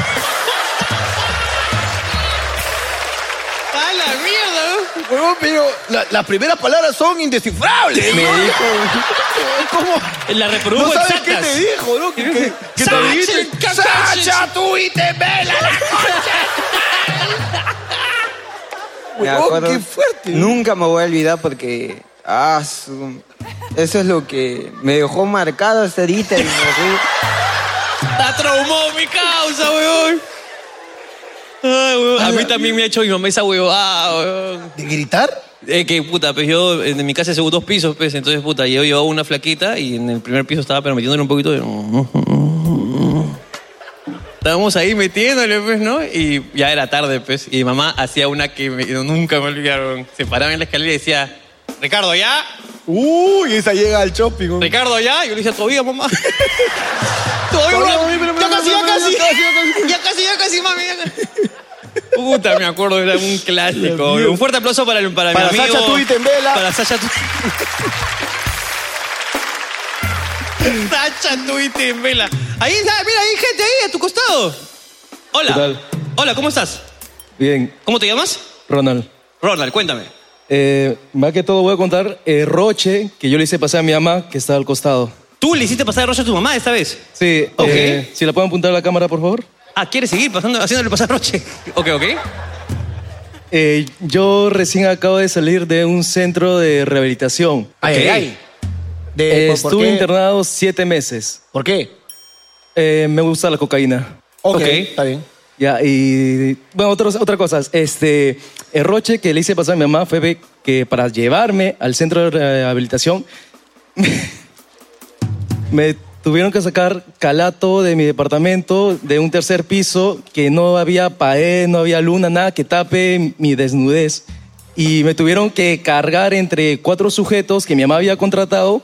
¡A la mierda! Huevón, pero la- las primeras palabras son indescifrables. Me ¿no? dijo, ¿Cómo? La reprodujo No sabes exactas. qué te dijo, ¿no? Que, que, que te Sacha, dijiste, Sacha, Sacha, tú y te vela la me Huevón, acuerdo, qué fuerte. nunca me voy a olvidar porque ah, su- eso es lo que me dejó marcado hasta ahorita. Y me fui. La traumó mi causa, weón. Ay, weón. A mí también me ha hecho mi mamá esa huevada, weón. ¿De gritar? Es que, puta, pues yo en mi casa hace dos pisos, pues, entonces, puta, yo llevaba una flaquita y en el primer piso estaba pero metiéndole un poquito de... Estábamos ahí metiéndole, pues, ¿no? Y ya era tarde, pues, y mi mamá hacía una que me- nunca me olvidaron. Se paraba en la escalera y decía, Ricardo, ¿ya? Uy, esa llega al shopping. ¿no? Ricardo, ¿ya? Y yo le decía, todavía, mamá. Todavía, Todavía, mami, pero- ya pero- casi, ya pero- casi. ya casi, ya casi. Ya casi, ya casi, mami. ya casi. Puta, me acuerdo, era un clásico. Dios mío. Un fuerte aplauso para, el- para, Para mi amigo. Sacha Tuitembela. Para Sacha Tu- Sacha Tuitembela. Ahí está, mira, hay gente ahí a tu costado. Hola. ¿Qué tal? Hola, ¿cómo estás? Bien, ¿Cómo te llamas? Ronald. Ronald, cuéntame. Eh, más que todo voy a contar el roche que yo le hice pasar a mi mamá que está al costado. ¿Tú le hiciste pasar el rollo a tu mamá esta vez? Sí, Ok. eh, si la pueden apuntar a la cámara, por favor. Ah, ¿quieres seguir pasando, haciéndole pasar roche? Ok, ok. Eh, yo recién acabo de salir de un centro de rehabilitación. Ay, Ok. ay, ay. De- Eh, ¿por- por estuve qué? internado siete meses. ¿Por qué? Eh, me gusta la cocaína. Ok, Ok. está bien. Ya, y bueno, otros, otra cosa. Este, el roche que le hice pasar a mi mamá fue que para llevarme al centro de rehabilitación me tuvieron que sacar calato de mi departamento de un tercer piso que no había pared, no había luna, nada que tape mi desnudez. Y me tuvieron que cargar entre cuatro sujetos que mi mamá había contratado.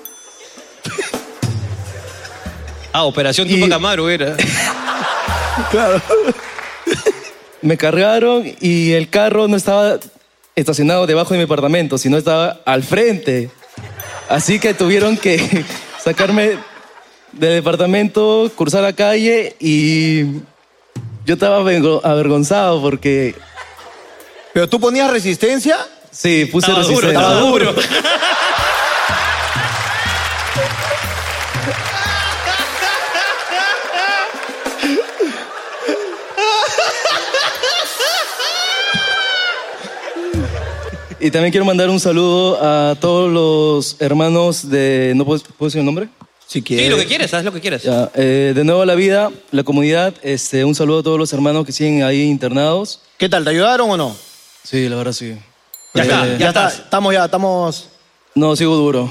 Ah, Operación Y- Tupac Amaru era. Claro. Me cargaron y el carro no estaba estacionado debajo de mi apartamento, sino estaba al frente. Así que tuvieron que sacarme del departamento, cruzar la calle y Yo estaba avergo- avergonzado porque... ¿Pero tú ponías resistencia? Sí, puse Estaba duro, resistencia. estaba duro. Y también quiero mandar un saludo a todos los hermanos de... ¿No puedo, ¿puedo decir el nombre? Si Sí, quieres. lo que quieres, haz lo que quieras. Ya, eh, de nuevo a la vida, la comunidad. Este, un saludo a todos los hermanos que siguen ahí internados. ¿Qué tal? ¿Te ayudaron o no? Sí, la verdad sí. Ya está, Eh, ya está. estás. Estamos ya, estamos... No, sigo duro.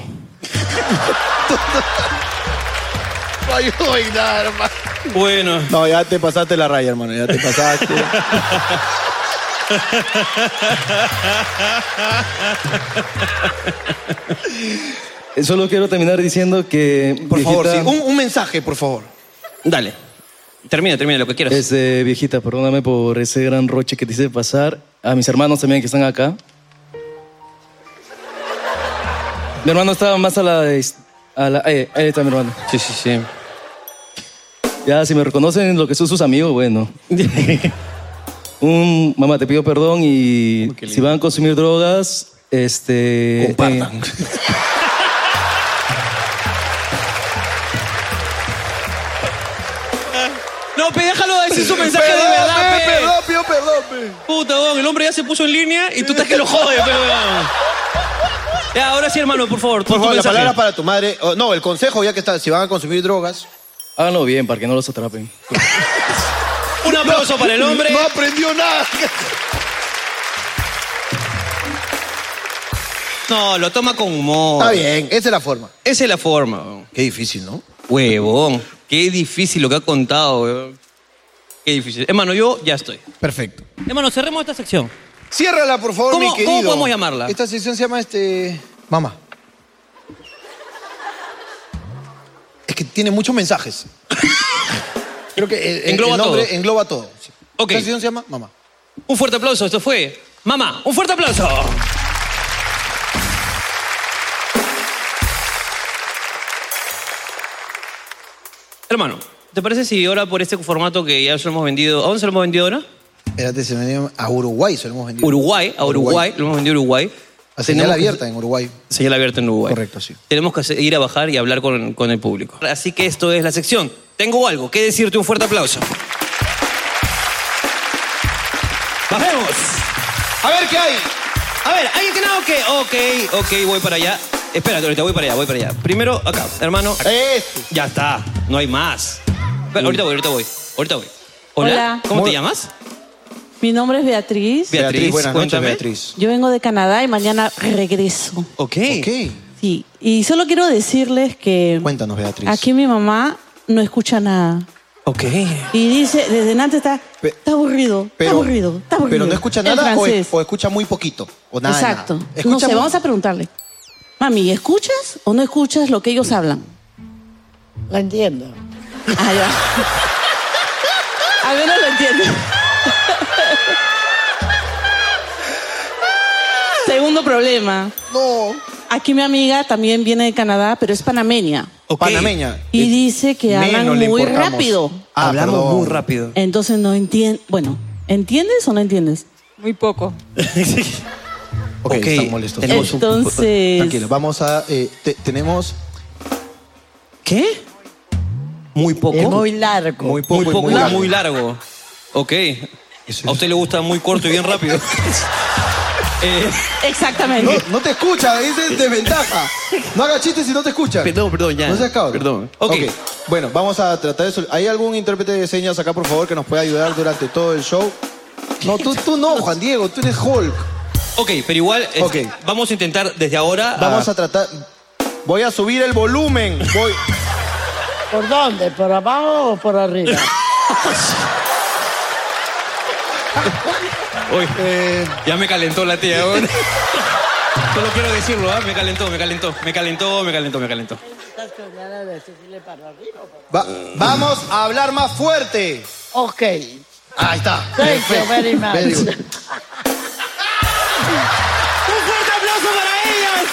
No ayudo en nada, hermano. Bueno. No, ya te pasaste la raya, hermano. Ya te pasaste. Eh, Solo quiero terminar diciendo que... Por favor, sí. viejita, Un, un mensaje, por favor. Dale. Termina, termina lo que quieras. Este, viejita, perdóname por ese gran roche que te hice pasar. A mis hermanos también que están acá. Mi hermano estaba más a la... A la eh, ahí está mi hermano. Sí, sí, sí. Ya, si me reconocen lo que son sus amigos, bueno. Un, mamá, te pido perdón y si van a consumir drogas, este... Compartan. eh, No, pe, déjalo decir su mensaje Perdón, de verdad, pe, pe. perdón, pido perdón, pe. Puta, weón, el hombre ya se puso en línea y tú estás que lo jodes, pe, weón. Ya, ahora sí, hermano, por favor, tu, Por tu favor, la mensaje. palabra para tu madre. Oh, no, el consejo, ya que está, si van a consumir drogas. háganlo bien para que no los atrapen. Un aplauso para el hombre. No aprendió nada. No, lo toma con humor. Está bien, esa es la forma. Esa es la forma, weón. Qué difícil, ¿no? Huevón, qué difícil lo que ha contado, weón. Qué difícil. Hermano, yo ya estoy. Perfecto. Hermano, cerremos esta sección. Ciérrala, por favor, ¿Cómo- mi querido. cómo podemos llamarla? Esta sección se llama este... Mamá. Es que tiene muchos mensajes. Creo que el, el- Engloba el nombre todo. engloba todo. Sí. Ok. Esta sección se llama Mamá. Un fuerte aplauso, esto fue Mamá, un fuerte aplauso. Hermano, ¿te parece si ahora por este formato que ya se lo hemos vendido, ¿a dónde se lo hemos vendido ahora? Espérate, se me dio a Uruguay, se lo hemos vendido. Uruguay, a Uruguay, lo hemos vendido a Uruguay. A señal Tenemos que- abierta en Uruguay. Señal abierta en Uruguay. Correcto, sí. Tenemos que hacer- ir a bajar y hablar con, con el público. Así que esto es la sección. Tengo algo que decirte, un fuerte aplauso. ¡Bajemos! A ver qué hay. A ver, ¿alguien que no? Ok, ok, ok, voy para allá. Espérate, ahorita voy para allá, voy para allá. Primero, acá, hermano. acá. Este. Ya está, no hay más. Espera, ahorita voy, ahorita voy, ahorita voy. Hola, Hola. ¿cómo Muy- te llamas? Mi nombre es Beatriz. Beatriz, buenas noches, cuéntame. Beatriz. Yo vengo de Canadá y mañana regreso. Ok. Ok. Sí. Y solo quiero decirles que Cuéntanos, Beatriz. aquí mi mamá no escucha nada. Ok. Y dice, desde antes está, Pe- está aburrido, Pero, está aburrido, está aburrido. pero no escucha En nada o, francés. o escucha muy poquito. O nada. de Exacto. nada. No Escucha sé, muy- vamos a preguntarle. Mami, ¿escuchas o no escuchas lo que ellos hablan? La entiendo. Ah, ya. Al menos lo entiendo. Segundo problema. No. Aquí mi amiga también viene de Canadá, pero es panameña. Ok. Panameña. Y Eh, dice que menos hablan le muy importamos. rápido. Ah, Hablamos perdón. muy rápido. Entonces no entiendo. Bueno, ¿entiendes o no entiendes? Muy poco. Ok, Ok, están molestos. tenemos un- Entonces. Tranquilo, vamos a... eh, te- tenemos ¿Qué? Muy poco. Es muy largo. muy poco Muy y poco muy y largo. muy largo. Ok. Eso A es- usted le gusta muy corto y bien rápido. eh, Exactamente. No, no te escucha, esa es desventaja. No hagas chistes si no te escuchan. Perdón, perdón, ya. No seas cabrón. Perdón. Ok. Bueno, vamos a tratar eso. ¿Hay algún intérprete de señas acá, por favor, que nos pueda ayudar durante todo el show? No, tú, tú no, Juan Diego, tú eres Hulk. ok, pero igual eh, Ok. vamos a intentar desde ahora. Vamos a tratar... Voy a subir el volumen. Voy... ¿Por dónde? ¿Por abajo o por arriba? Uy, Eh, ya me calentó la tía. weón. Solo quiero decirlo, ¿ah? Me calentó, me calentó, me calentó, me calentó, me calentó. va- vamos a hablar más fuerte. Ok. Ahí está. Thank you very much. Very good. ¡Un fuerte aplauso para ellas!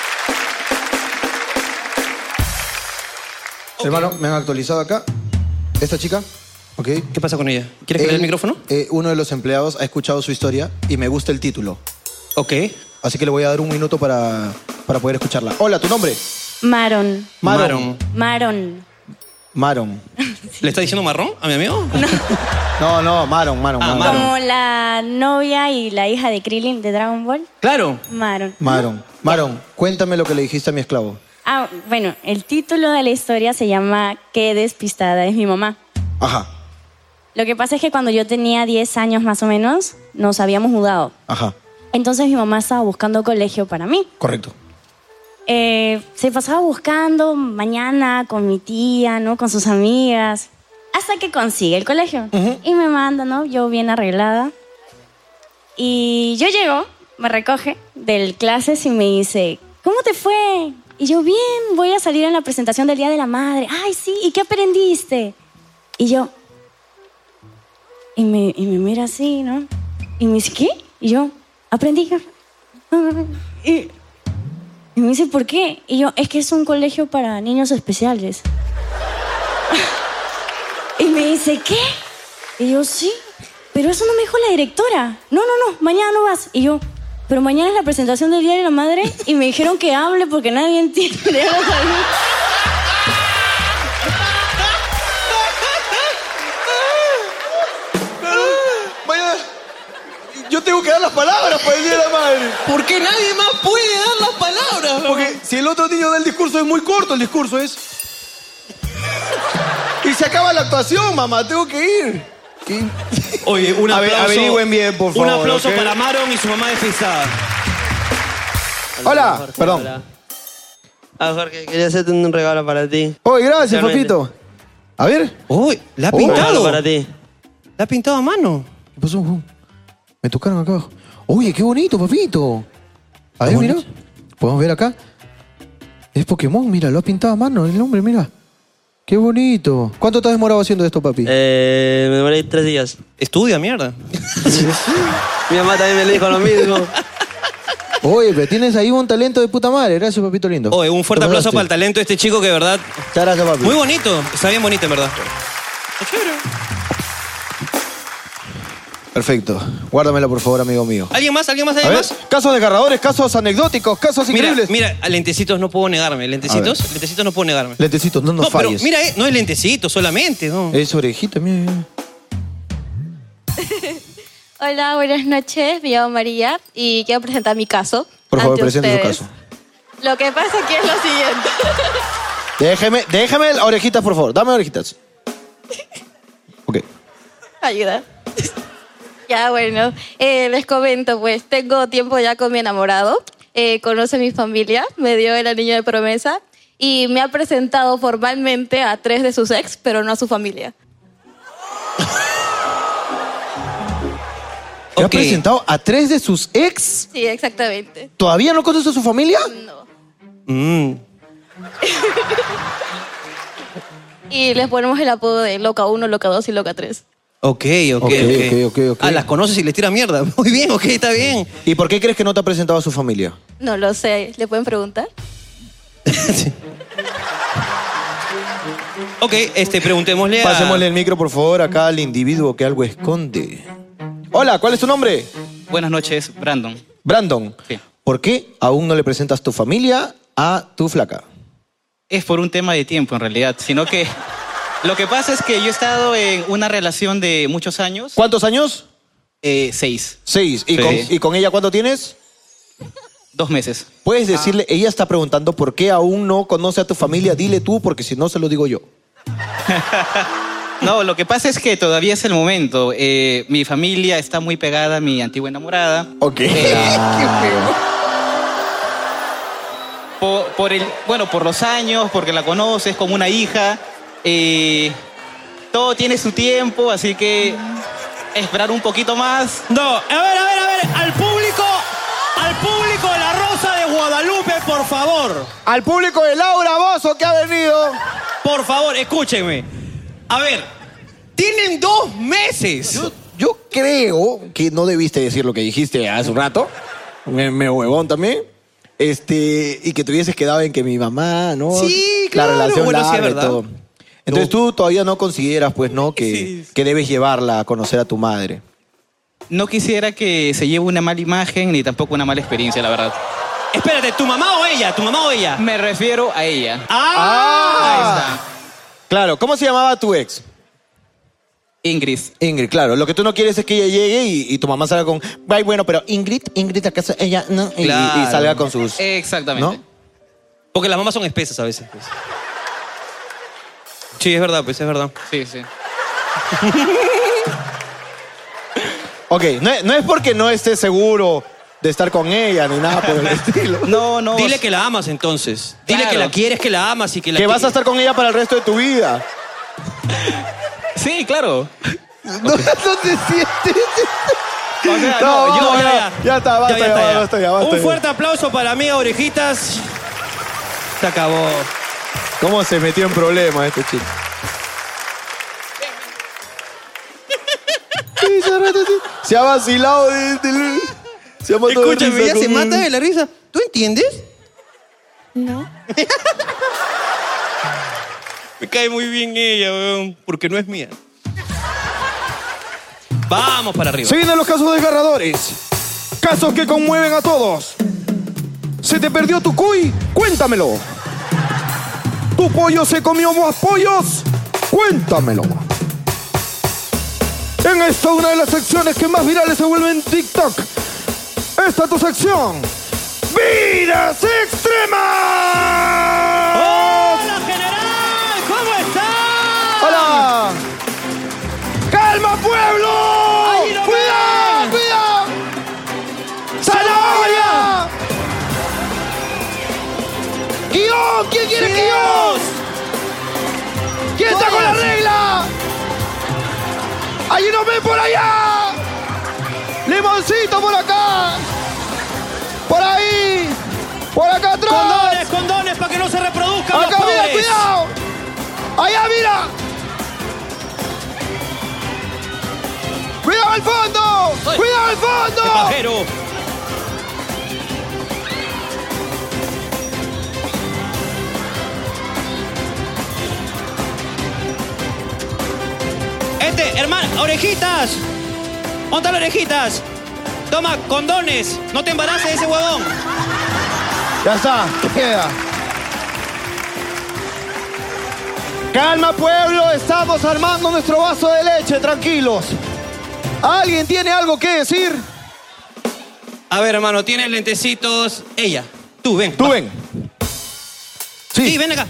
Hermano, me han actualizado acá. ¿Esta chica? Ok. ¿Qué pasa con ella? ¿Quieres que le dé el micrófono? Eh, uno de los empleados ha escuchado su historia y me gusta el título. Ok. Así que le voy a dar un minuto para, para poder escucharla. Hola, ¿tu nombre? Maron. Maron. Maron. Maron. ¿Le está diciendo marrón a mi amigo? No, no, Maron, Maron. Ah, Maron. Maron. Como la novia y la hija de Krillin de Dragon Ball. Claro. Maron. Maron. Maron, cuéntame lo que le dijiste a mi esclavo. Ah, bueno, el título de la historia se llama Qué despistada es mi mamá. Ajá, Lo que pasa es que cuando yo tenía diez años más o menos, nos habíamos mudado. ajá, Entonces mi mamá estaba buscando colegio para mí. correcto. Eh, se pasaba buscando mañana con mi tía, ¿no? Con sus amigas, hasta que consigue el colegio. Y me manda, ¿no? Yo bien arreglada. Y yo llego, me recoge del clases y me dice, ¿cómo te fue? Y yo, bien, voy a salir en la presentación del Día de la Madre. Ay, sí, ¿y qué aprendiste? Y yo, y me, y me mira así, ¿no? Y me dice, ¿qué? Y yo, aprendí. Y... Y me dice, ¿por qué? Y yo, es que es un colegio para niños especiales. Y me dice, ¿qué? Y yo, sí, pero eso no me dijo la directora. No, no, no, mañana no vas. Y yo, pero mañana es la presentación del Día de la Madre y me dijeron que hable porque nadie entiende. Ya lo sabía. Mañana, yo tengo que dar las palabras para el Día de la Madre. ¿Por qué nadie más puede dar las palabras? Porque si el otro niño da el discurso, es muy corto el discurso, es... Y se acaba la actuación, mamá, tengo que ir. Y- Oye, un A ver, aplauso. averigüen bien, por favor, Un aplauso ¿ok? para Maron y su mamá despistada. Hola, Jorge, perdón. hola. Ah, Jorge, quería hacerte un regalo para ti. Oye, gracias, Realmente. papito. A ver. Uy, ¿la ha Oh. Un regalo pintado? para ti. ¿La ha pintado a mano? ¿Qué pasó? Me tocaron acá abajo. Oye, qué bonito, papito. A ver, mira. Podemos ver acá. Es Pokémon, mira, lo ha pintado a mano el hombre, mira. Qué bonito. ¿Cuánto te has demorado haciendo esto, papi? Eh, me demoré tres días. Estudia, mierda. Mi mamá también me dijo lo mismo. Oye, pero tienes ahí un talento de puta madre. Gracias, papito lindo. Oye, un fuerte Te aplauso pasaste. para el talento de este chico que, de verdad, Muchas gracias, papi. muy bonito. Está bien bonito, en verdad. Perfecto. Guárdamela, por favor, amigo mío. ¿Alguien más? ¿Alguien más? A ¿Alguien ver, más? casos desgarradores, casos anecdóticos, casos Mira, increíbles. mira, a lentecitos no puedo negarme. ¿Lentecitos? Lentecitos no puedo negarme. Lentecitos, no nos No, pero falles. mira, eh, no es lentecito solamente, ¿no? Es orejita, mira. Hola, buenas noches. Me llamo María y quiero presentar mi caso. Por favor, ante presente su ustedes. caso. Lo que pasa aquí es lo siguiente. Déjeme, déjame las orejitas, por favor. Dame orejitas. Ok. Ayuda. Ya, bueno, eh, les comento, pues tengo tiempo ya con mi enamorado. Eh, conoce a mi familia, me dio el anillo de promesa y me ha presentado formalmente a tres de sus ex, pero no a su familia. ¿Me ha Ok. presentado a tres de sus ex? Sí, exactamente. ¿Todavía no conoce a su familia? Mm. Y les ponemos el apodo de Loca uno, Loca dos y Loca tres. Ok, ok, Ok, ok. ok, ok, ok. Ah, las conoces y les tira mierda. Muy bien, ok, está bien. ¿Y por qué crees que no te ha presentado a su familia? No lo sé, ¿le pueden preguntar? Ok, este, preguntémosle a... Pasémosle el micro, por favor, acá al individuo que algo esconde. Hola, ¿cuál es tu nombre? Buenas noches, Brandon. Brandon. Sí. ¿Por qué aún no le presentas tu familia a tu flaca? Es por un tema de tiempo, en realidad, sino que lo que pasa es que yo he estado en una relación de muchos años. ¿Cuántos años? Eh, seis. Seis. ¿Y, Sí. con, ¿Y con ella cuánto tienes? Dos meses. Puedes decirle, ella está preguntando por qué aún no conoce a tu familia, dile tú, porque si no se lo digo yo. No, lo que pasa es que todavía es el momento. Eh, mi familia está muy pegada a mi antigua enamorada. Ok. Por, por el, bueno, por los años, porque la conoces como una hija. Eh, todo tiene su tiempo, así que esperar un poquito más. No, a ver, a ver, a ver, al público, al público de la Rosa de Guadalupe, por favor. Al público de Laura Bozo que ha venido. Por favor, escúchenme. A ver, tienen dos meses. Yo, yo creo que no debiste decir lo que dijiste hace un rato. Me, me huevón también. Este, y que te hubieses quedado en que mi mamá, ¿no? Sí, claro. La relación Bueno, sí, es larga y verdad. todo. Entonces tú todavía no consideras, pues, ¿no? Que, que debes llevarla a conocer a tu madre. No quisiera que se lleve una mala imagen ni tampoco una mala experiencia, la verdad. Espérate, ¿tu mamá o ella? ¿Tu mamá o ella? Me refiero a ella. ¡Ah! Ahí está. Claro, ¿cómo se llamaba tu ex? Ingrid. Ingrid, claro. Lo que tú no quieres es que ella llegue y, y tu mamá salga con... Ay, bueno, pero Ingrid, Ingrid, ¿acaso ella no? Y, Claro. y salga con sus... Exactamente. ¿no? Porque las mamás son espesas a veces. Pues. Sí, es verdad, pues es verdad. Sí, sí. Ok, no, es- no es porque no estés seguro de estar con ella ni nada por el estilo. No, no. Dile que la amas entonces. Dile Claro. que la quieres, que la amas y que la Que vas a quieres. estar con ella para el resto de tu vida. Sí, claro. No, no te sientes... O sea, No, no, yo ya, ya, ya está, basta, Ya, ya, ya está, ya. basta, ya, basta, Un ya. fuerte aplauso para mi amiga Orejitas. Se acabó. ¿Cómo se metió en problemas este chico? Se ha vacilado de... de- se ha matado de Escúchame, risa ella se con- mata de la risa. ¿Tú entiendes? No. Me cae muy bien ella, weón, porque no es mía. Vamos para arriba. Se vienen los casos desgarradores. Casos que conmueven a todos. ¿Se te perdió tu cuy? Cuéntamelo. ¿Tu pollo se comió más pollos? Cuéntamelo. En esta una de las secciones que más virales se vuelven en TikTok. Esta es tu sección. ¡Vidas extremas! ¡Hola, general! ¿Cómo estás? ¡Hola! ¡Calma, pueblo! ¡Ahí lo ¡Cuidado, ven! cuidado! ¡Zanahoria! ¡Guión! ¿Quién quiere guión? ¿Quién está con la regla? ¡Ahí nos ven por allá! ¡Limoncito por acá! ¡Por ahí! ¡Por acá atrás! Condones, condones, para que no se reproduzcan ¡Acá, los mira, pobres. cuidado! ¡Allá, mira! ¡Cuidado al fondo! Ay. ¡Cuidado al ¡Qué fondo! pajero! Este, hermano, orejitas. ¿Dónde están las orejitas? Toma, condones. No te embaraces de ese huevón. Ya está, queda. Calma, pueblo, estamos armando nuestro vaso de leche, tranquilos. ¿Alguien tiene algo que decir? A ver, hermano, tienes lentecitos. Ella, tú ven. Tú va. ven. Sí. Sí, ven acá.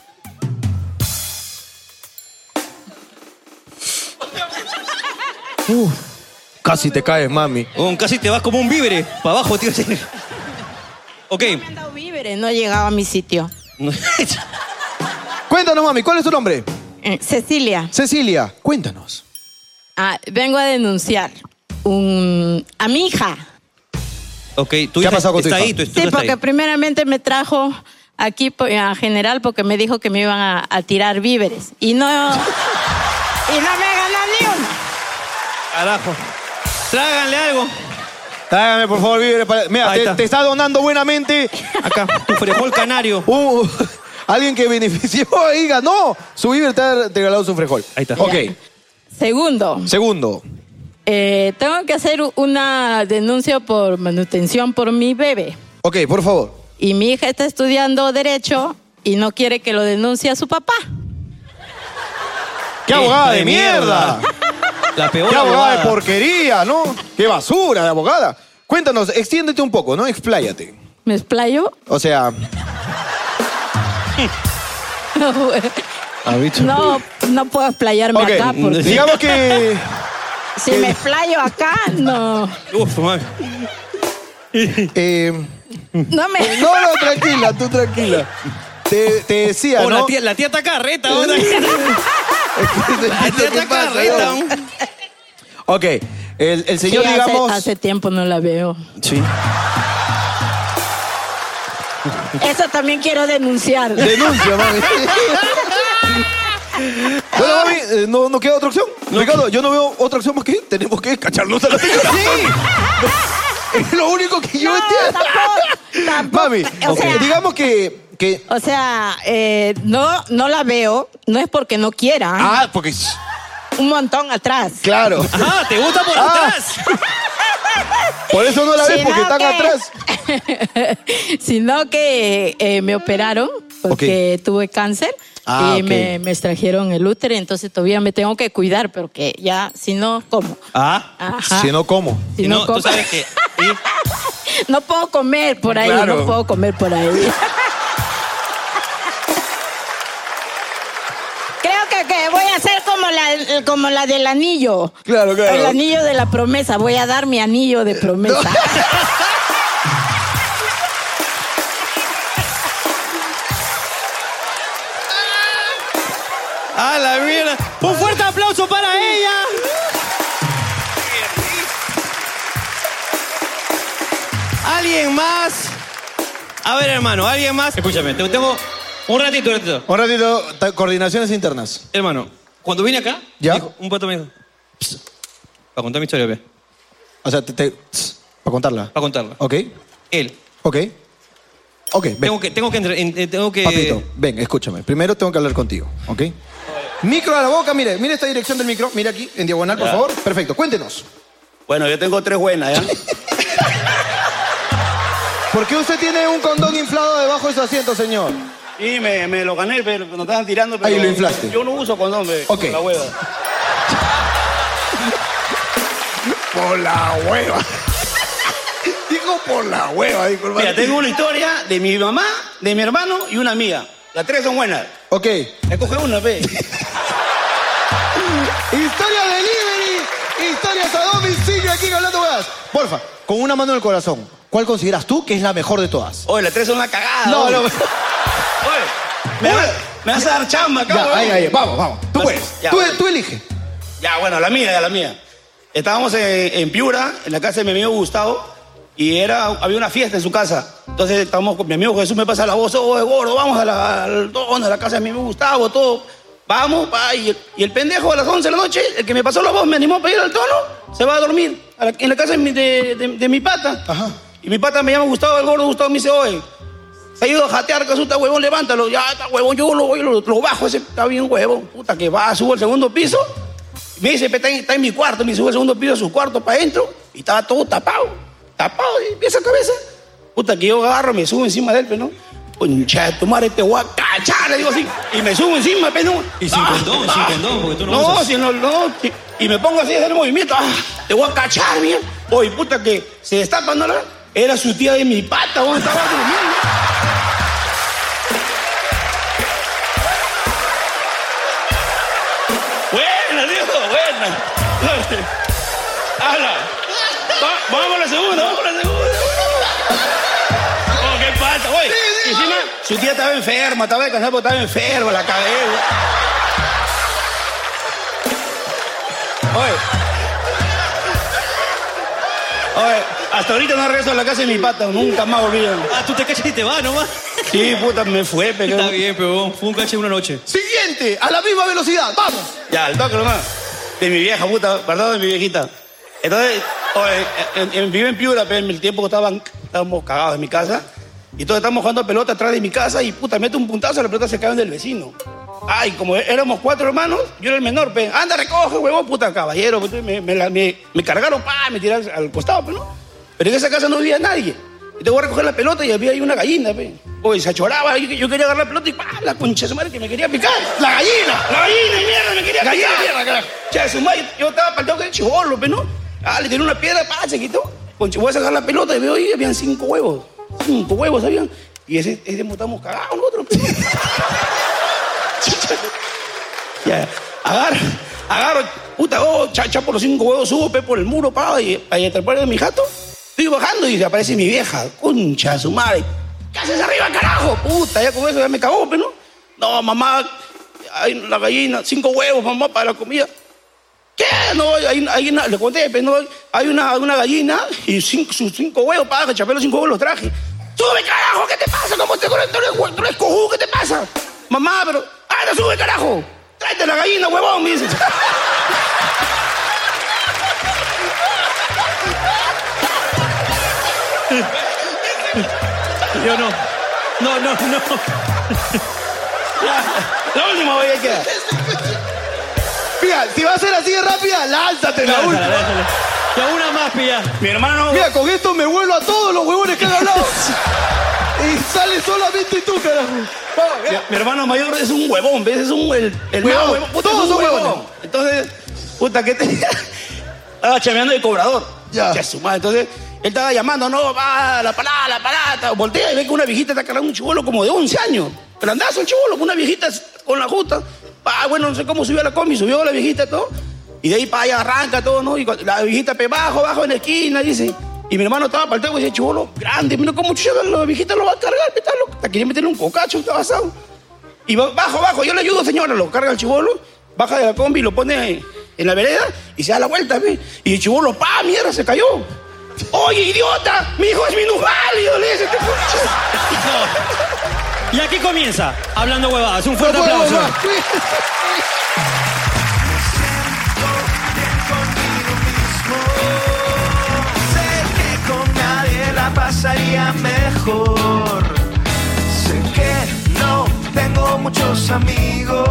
Uf, casi te caes, mami. Oh, casi te vas como un víveres. Para abajo, tío. Ok. Me han dado víveres, no he llegado a mi sitio. Cuéntanos, mami, ¿cuál es tu nombre? Eh, Cecilia, Cecilia, cuéntanos. ah, vengo a denunciar un, a mi hija. Ok, tu ¿Qué hija ha pasado con tu está hija? ahí, tu tu Sí, hija está porque ahí. primeramente me trajo aquí po- a general porque me dijo que me iban a, a tirar víveres. Y no, y no me ganó ni uno. Carajo. Tráganle algo. Tráigame, por favor, víveres. para- Mira, Ahí te, está. te está donando buenamente Acá, tu frejol canario. uh, alguien que benefició y ganó su víver, te ha te ha regalado su frejol. Ahí está. Ok, Segundo, segundo. eh, tengo que hacer una denuncia por manutención por mi bebé. Ok, por favor. Y mi hija está estudiando Derecho y no quiere que lo denuncie a su papá. ¡Qué abogada de mierda! La peor ¡Qué abogada abogada. de porquería, ¿no? ¡Qué basura de abogada! Cuéntanos, extiéndete un poco, ¿no? Expláyate. ¿Me explayo? O sea... No, no puedo explayarme Ok, acá porque digamos que... si me explayo acá, no. Uf, mami. eh, No me. no, no, tranquila, tú tranquila. Te, te decía, Oh, ¿no? la, tía, la tía está carreta. ¿no? La tía está carreta. ¿no? Ok, el, el Sí, señor, hace, digamos... hace tiempo no la veo. Sí. Eso también quiero denunciar. Denuncia, mami. Bueno, mami, eh, ¿no, ¿no queda otra opción? Ricardo, yo no veo otra opción más que tenemos que cacharnos a la señora. ¡Sí! Es lo único que yo No, entiendo. tampoco, tampoco. Mami, O ok, sea- digamos que, ¿Qué? O sea, eh, no, no la veo, no es porque no quiera. Ah, porque... Un montón atrás. Claro. Ah, ¿te gusta por Ah. atrás? Por eso no la ves, Sino porque están que- atrás. Sino que eh, me operaron porque tuve cáncer Ah, y ok. me, me extrajeron el útero, entonces todavía me tengo que cuidar, porque ya, si no, ¿cómo? Ah, Ajá. si no, ¿cómo? Si Si no, no, ¿cómo? tú sabes que... No puedo comer por ahí, Claro. no puedo comer por ahí. Creo que, que voy a hacer como la, como la del anillo. Claro, claro. El anillo de la promesa. Voy a dar mi anillo de promesa. ¡A la mierda! ¡Un fuerte aplauso para ella! ¿Alguien más? A ver, hermano, ¿alguien más? Escúchame, te- tengo un ratito, un ratito. Un ratito, ta- coordinaciones internas. Hermano, cuando vine acá, ¿Ya? dijo- un pato me dijo, "Psst", para contar mi historia, ve. O sea, te, te- para contarla. Para contarla. ¿Ok? Él. ¿Ok? Ok, ven. Tengo que, tengo que, entre- en- eh, tengo que... Papito, ven, escúchame. Primero tengo que hablar contigo, ¿ok? Micro a la boca, mire, mire esta dirección del micro. Mire aquí, en diagonal, por Ya. favor. Perfecto, cuéntenos. Bueno, yo tengo tres buenas, ¿ya? ¿Por qué usted tiene un condón inflado debajo de su asiento, señor? Y me, me lo gané, pero nos estaban tirando. Pero Ahí lo inflaste. Yo no uso condón, ve, Ok. por la hueva. Por la hueva. Dijo por la hueva, dijo hermano. Mira, tengo una historia de mi mamá, de mi hermano y una mía. Las tres son buenas. Ok. Escoge una, ve. Historia delivery, historias a domicilio aquí en Hablando Huevas. Porfa, con una mano en el corazón, ¿cuál consideras tú que es la mejor de todas? Oye, las tres son una cagada. No, oye. no. Oye, me, vas- me vas a dar chamba, Ya, cabrón. ahí, ahí, vamos, vamos. Tú puedes. Ya, Tú, bueno. tú elige. Ya, bueno, la mía, ya la mía. Estábamos en, en Piura, en la casa de mi amigo Gustavo, y era, había una fiesta en su casa. Entonces estábamos con mi amigo Jesús, me pasa la voz, oh, gordo, vamos a la, al- ¿dónde? a la casa de mi amigo Gustavo, todo. Vamos, pa, y, el, y el pendejo a las once de la noche, el que me pasó la voz, me animó para ir al tono, se va a dormir a la- en la casa de mi, de, de- de mi pata. Ajá. Y mi pata me llama Gustavo, el gordo Gustavo, me dice, oye, se ha ido a jatear, Casuta, huevón, levántalo. Ya, está, huevón, yo lo voy, lo, lo bajo, ese está bien, huevón. Puta, que va, subo al segundo piso. Me dice, "Pe, está en, está en mi cuarto", me sube al segundo piso de su cuarto para adentro. Y estaba todo tapado, tapado, y empieza a cabeza. Puta, que yo agarro, me subo encima de él, pero no. Concha de tu madre, te voy a cachar, le digo así. Y me subo encima, pero no. Y sin Ah, condón, sin condón, porque tú no, no, usas. si no, no. si- Y me pongo así a hacer el movimiento. Ah, te voy a cachar, bien. Oye, puta, que se destapa, ¿no? Era su tía de mi pata, ¿dónde estaba durmiendo? Buena, Dios, buena. ¡Hala! Va- vamos a la segunda, vamos a la segunda. Oh, ¿qué pasa? Oye, y encima su tía estaba enferma, estaba descansando porque estaba enferma, la cagué. Oye. Oye, hasta ahorita no regreso a la casa de mi pata, nunca más volví. Ah, tú te cachas y te vas nomás. Sí, puta, me fue, Está pegado. bien, pero fue un cache una noche. Siguiente, a la misma velocidad, vamos. Ya, el toque nomás. De mi vieja, puta, perdón, de mi viejita. Entonces, oye, en, en, vive en Piura, pero en el tiempo que estaban, estábamos cagados en mi casa. Y todos estábamos jugando pelota atrás de mi casa y puta, mete un puntazo, la pelota se cae del vecino. Ay, como éramos cuatro hermanos, yo era el menor, pe. Anda, recoge, huevón, puta, caballero. Puta, me, me, la- me- me cargaron, pa, me tiraron al costado, pero no. Pero en esa casa no vivía nadie. Y te voy a recoger la pelota y había ahí una gallina, pe. Oye, se achoraba, yo, yo quería agarrar la pelota y pa, la concha de su madre que me quería picar. ¡La gallina! ¡La gallina, mierda, me quería Gallina, picar! mierda, carajo. Che, de su madre, yo estaba para el toque de chivolo, pe, ¿no? Ah, le tiré una piedra, pa, se quitó. Concha, voy a sacar la pelota y veo ahí, habían cinco huevos. Cinco huevos habían. Y ese, ese estamos cagados nosotros, pe. Ya, agarro, agarro, puta, oh, chacha por los cinco huevos, subo, pe, por el muro, pa, y ahí atrapar de mi jato. Estoy bajando y aparece mi vieja, concha de su madre. ¿Qué haces arriba, carajo? Puta, ya con eso ya me cagó, pe, ¿no? No, mamá, hay la gallina, cinco huevos, mamá, para la comida. ¿Qué? No, hay, hay una, le conté, pe, no, hay una, una gallina y cinco, sus cinco huevos, pa, chapé los cinco huevos, los traje. ¡Sube, carajo! ¿Qué te pasa? ¿Cómo te conectas? ¿Tú eres cojú? ¿Qué te pasa? Mamá, pero... ¡Anda, sube, carajo! ¡Tráete la gallina, huevón! Me dice. Yo no. No, no, no. La última voy a quedar. Mira, si va a ser así de rápida, lánzate la última. Ya una más, pilla. Mi hermano... Mira, con esto me vuelo a todos los huevones que han hablado. Y sale solamente tú, carajo. Mi, mi hermano mayor es un huevón, ¿ves? Es un... El, el Huevón. más huevón. Puta, Todos es un son huevón. huevones. Entonces, puta, ¿qué te...? Estaba chameando de cobrador. Ya. Ya su madre. Entonces, él estaba llamando, no, va, la parada, la parada. Voltea y ve que una viejita está cargando un chibolo como de once años. Grandazo el chibolo, con una viejita con la justa. Ah, bueno, no sé cómo subió a la combi, subió la viejita todo. Y de ahí para allá arranca todo, ¿no? Y la viejita pe bajo, bajo en la esquina, dice. Y mi hermano estaba para el techo y decía, chibolo, grande, mira cómo chucha, la viejita lo va a cargar, pe, está loco. Hasta quería meterle un cocacho, está basado. Y va, bajo, bajo, yo le ayudo, señora, lo carga el chibolo, baja de la combi, lo pone en la vereda y se da la vuelta, pe. Y el chibolo, pa, mierda, se cayó. Oye, idiota, mi hijo es minusválido, le dice este Y aquí comienza, hablando huevadas. Un fuerte aplauso. Pasaría mejor. Sé que no tengo muchos amigos,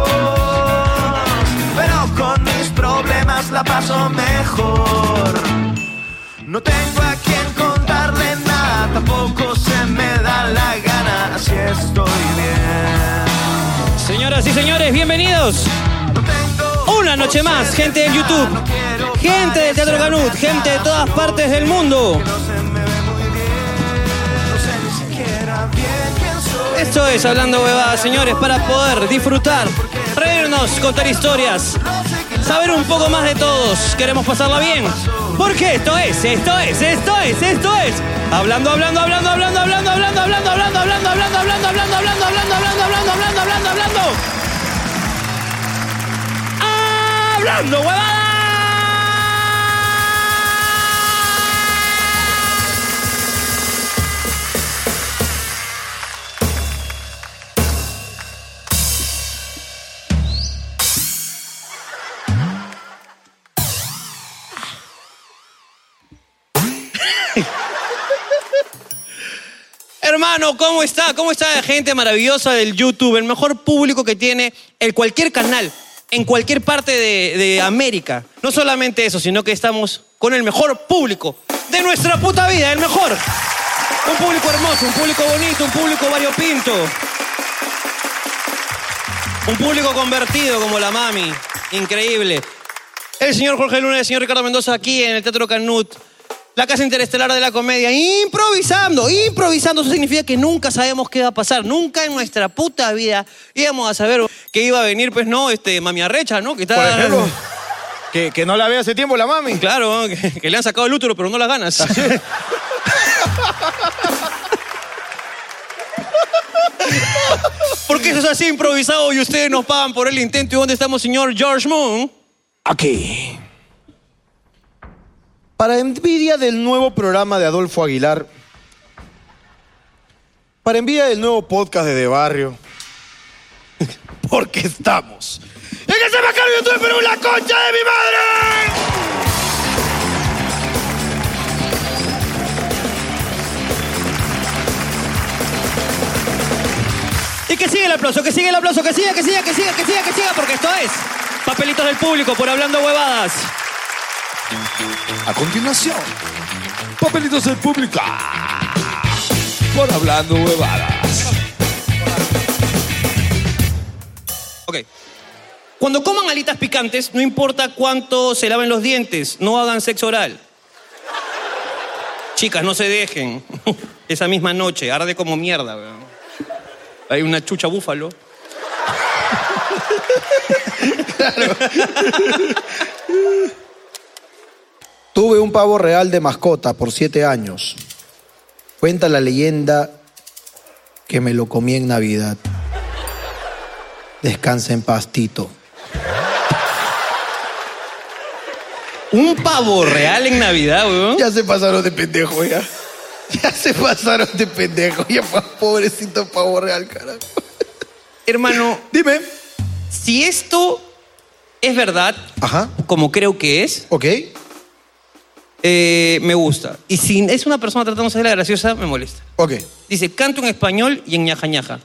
pero con mis problemas la paso mejor. No tengo a quien contarle nada, tampoco se me da la gana, así estoy bien. Señoras y señores, bienvenidos. Una noche más, gente de YouTube, gente del Teatro Canut, gente de todas partes del mundo. Esto es Hablando Huevadas, señores, para poder disfrutar, reírnos, contar historias, saber un poco más de todos. Queremos pasarla bien, porque esto es, esto es, esto es, esto es Hablando, hablando, hablando, hablando, hablando, hablando, hablando, hablando, hablando, hablando, hablando, hablando, hablando, hablando, hablando, hablando, hablando, hablando, hablando. Hablando Huevadas. Hermano, ¿cómo está? ¿Cómo está la gente maravillosa del YouTube? El mejor público que tiene el cualquier canal, en cualquier parte de, de América. No solamente eso, sino que estamos con el mejor público de nuestra puta vida, el mejor. Un público hermoso, un público bonito, un público variopinto. Un público convertido como la mami. Increíble. El señor Jorge Luna y el señor Ricardo Mendoza aquí en el Teatro Canut. La casa interestelar de la comedia, improvisando, improvisando. Eso significa que nunca sabemos qué va a pasar. Nunca en nuestra puta vida íbamos a saber que iba a venir, pues, no, este, Mami Arrecha, ¿no? Que está... Por ejemplo, que, que no la ve hace tiempo la mami. Claro, que, que le han sacado el útero, pero no las ganas. ¿Por qué eso es así improvisado y ustedes nos pagan por el intento? ¿Y dónde estamos, señor George Moon? Aquí. Para envidia del nuevo programa de Adolfo Aguilar, para envidia del nuevo podcast de De Barrio, porque estamos en que se me acaba YouTube Perú, la concha de mi madre. Y que siga el aplauso, que siga el aplauso, que siga, que siga, que siga, que siga, que siga, porque esto es Papelitos del Público por Hablando Huevadas. A continuación, Papelitos del Público por Hablando Huevadas. Ok. Cuando coman alitas picantes, no importa cuánto se laven los dientes, no hagan sexo oral. Chicas, no se dejen. Esa misma noche, arde como mierda, weón. Hay una chucha búfalo. Claro. Tuve un pavo real de mascota por siete años. Cuenta la leyenda que me lo comí en Navidad. Descansa en paz, Tito. ¿Un pavo real en Navidad, weón? Ya se pasaron de pendejo, ya. Ya se pasaron de pendejo. Ya, pobrecito pavo real, carajo. Hermano, dime. Si esto es verdad, ajá, como creo que es, ok, Eh, me gusta. Y si es una persona tratándose de la graciosa, me molesta. Ok. Dice, canto en español y en ñaja ñaja.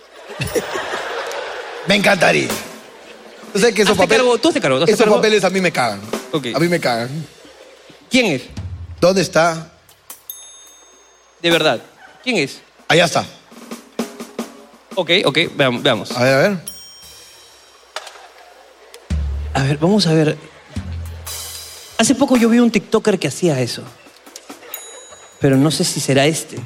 Me encantaría. Yo sé que esos Hazte papeles... cargo, tú hazte cargo, tú hazte esos cargo. papeles a mí me cagan. Ok. A mí me cagan. ¿Quién es? ¿Dónde está? De verdad. ¿Quién es? Allá está. Ok, ok, veamos. veamos. A ver, a ver. A ver, vamos a ver. Hace poco yo vi un TikToker que hacía eso. Pero no sé si será este.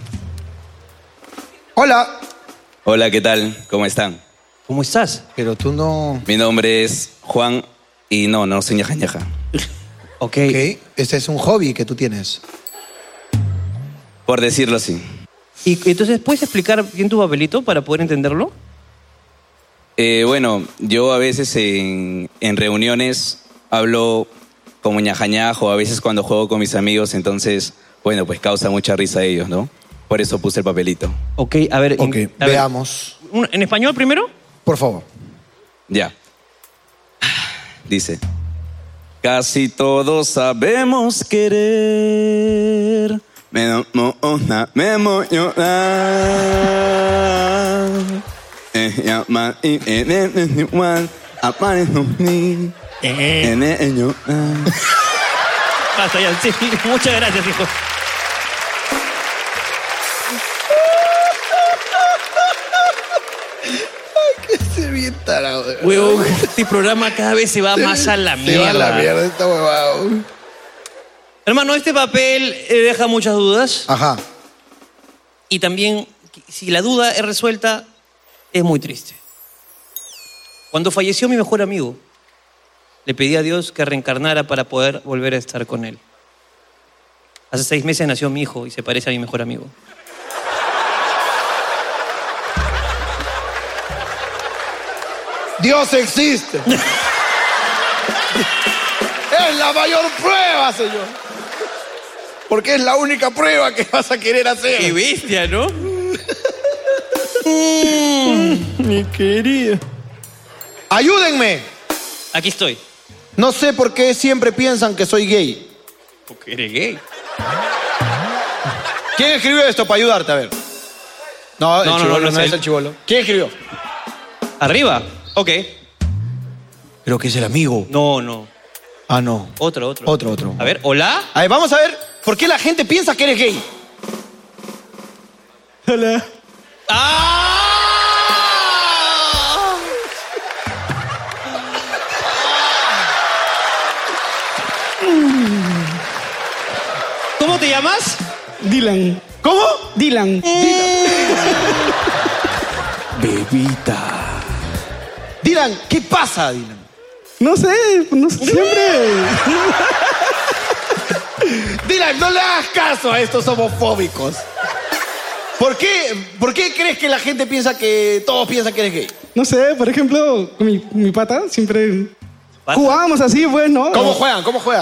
Hola. Hola, ¿qué tal? ¿Cómo están? ¿Cómo estás? Pero tú no... Mi nombre es Juan y no, no soy ñaja ñaja. Ok. Ok. Este es un hobby que tú tienes. Por decirlo así. ¿Y entonces puedes explicar bien tu papelito para poder entenderlo? Eh, bueno, yo a veces en, en reuniones hablo como ñaja ñaja o a veces cuando juego con mis amigos, entonces, bueno, pues causa mucha risa a ellos, ¿no? Por eso puse el papelito. Ok, a ver. Ok, en- a ver, veamos. un- ¿En español primero? Por favor. Ya. Dice, casi todos sabemos querer, menos una memoria. Ella más y en igual, aparece ni en ello. Basta ya, sí. Muchas gracias, hijo. Qué bien tarado. de verdad. Huevón, este programa cada vez se va más a la Se mierda. va a la mierda esta huevada. Hermano, este papel eh, deja muchas dudas. Ajá. Y también, si la duda es resuelta, es muy triste. Cuando falleció mi mejor amigo, le pedí a Dios que reencarnara para poder volver a estar con él. Hace seis meses nació mi hijo y se parece a mi mejor amigo. Dios existe. Es la mayor prueba, señor. Porque es la única prueba que vas a querer hacer. ¡Qué bestia!, ¿no? Mi querido. Ayúdenme. Aquí estoy. No sé por qué siempre piensan que soy gay. Porque eres gay. ¿Quién escribió esto para ayudarte? A ver. No, el No, no, chibolo no, no, no es es él. el chibolo. ¿Quién escribió? ¿Arriba? Ok. Creo que es el amigo. No, no. Ah, no. Otro, otro. Otro, otro. A ver, ¿hola? A ver, vamos a ver por qué la gente piensa que eres gay. Hola. ¿Cómo te llamas? Dylan. ¿Cómo? Dylan. Bebita. Dylan, ¿qué pasa, Dylan? No sé, no sé, siempre. Dylan, no le hagas caso a estos homofóbicos. ¿Por qué, ¿Por qué crees que la gente piensa que todos piensan que eres gay? No sé, por ejemplo, con mi, mi pata siempre jugábamos así, pues, ¿no? ¿Cómo juegan? ¿Cómo juegan?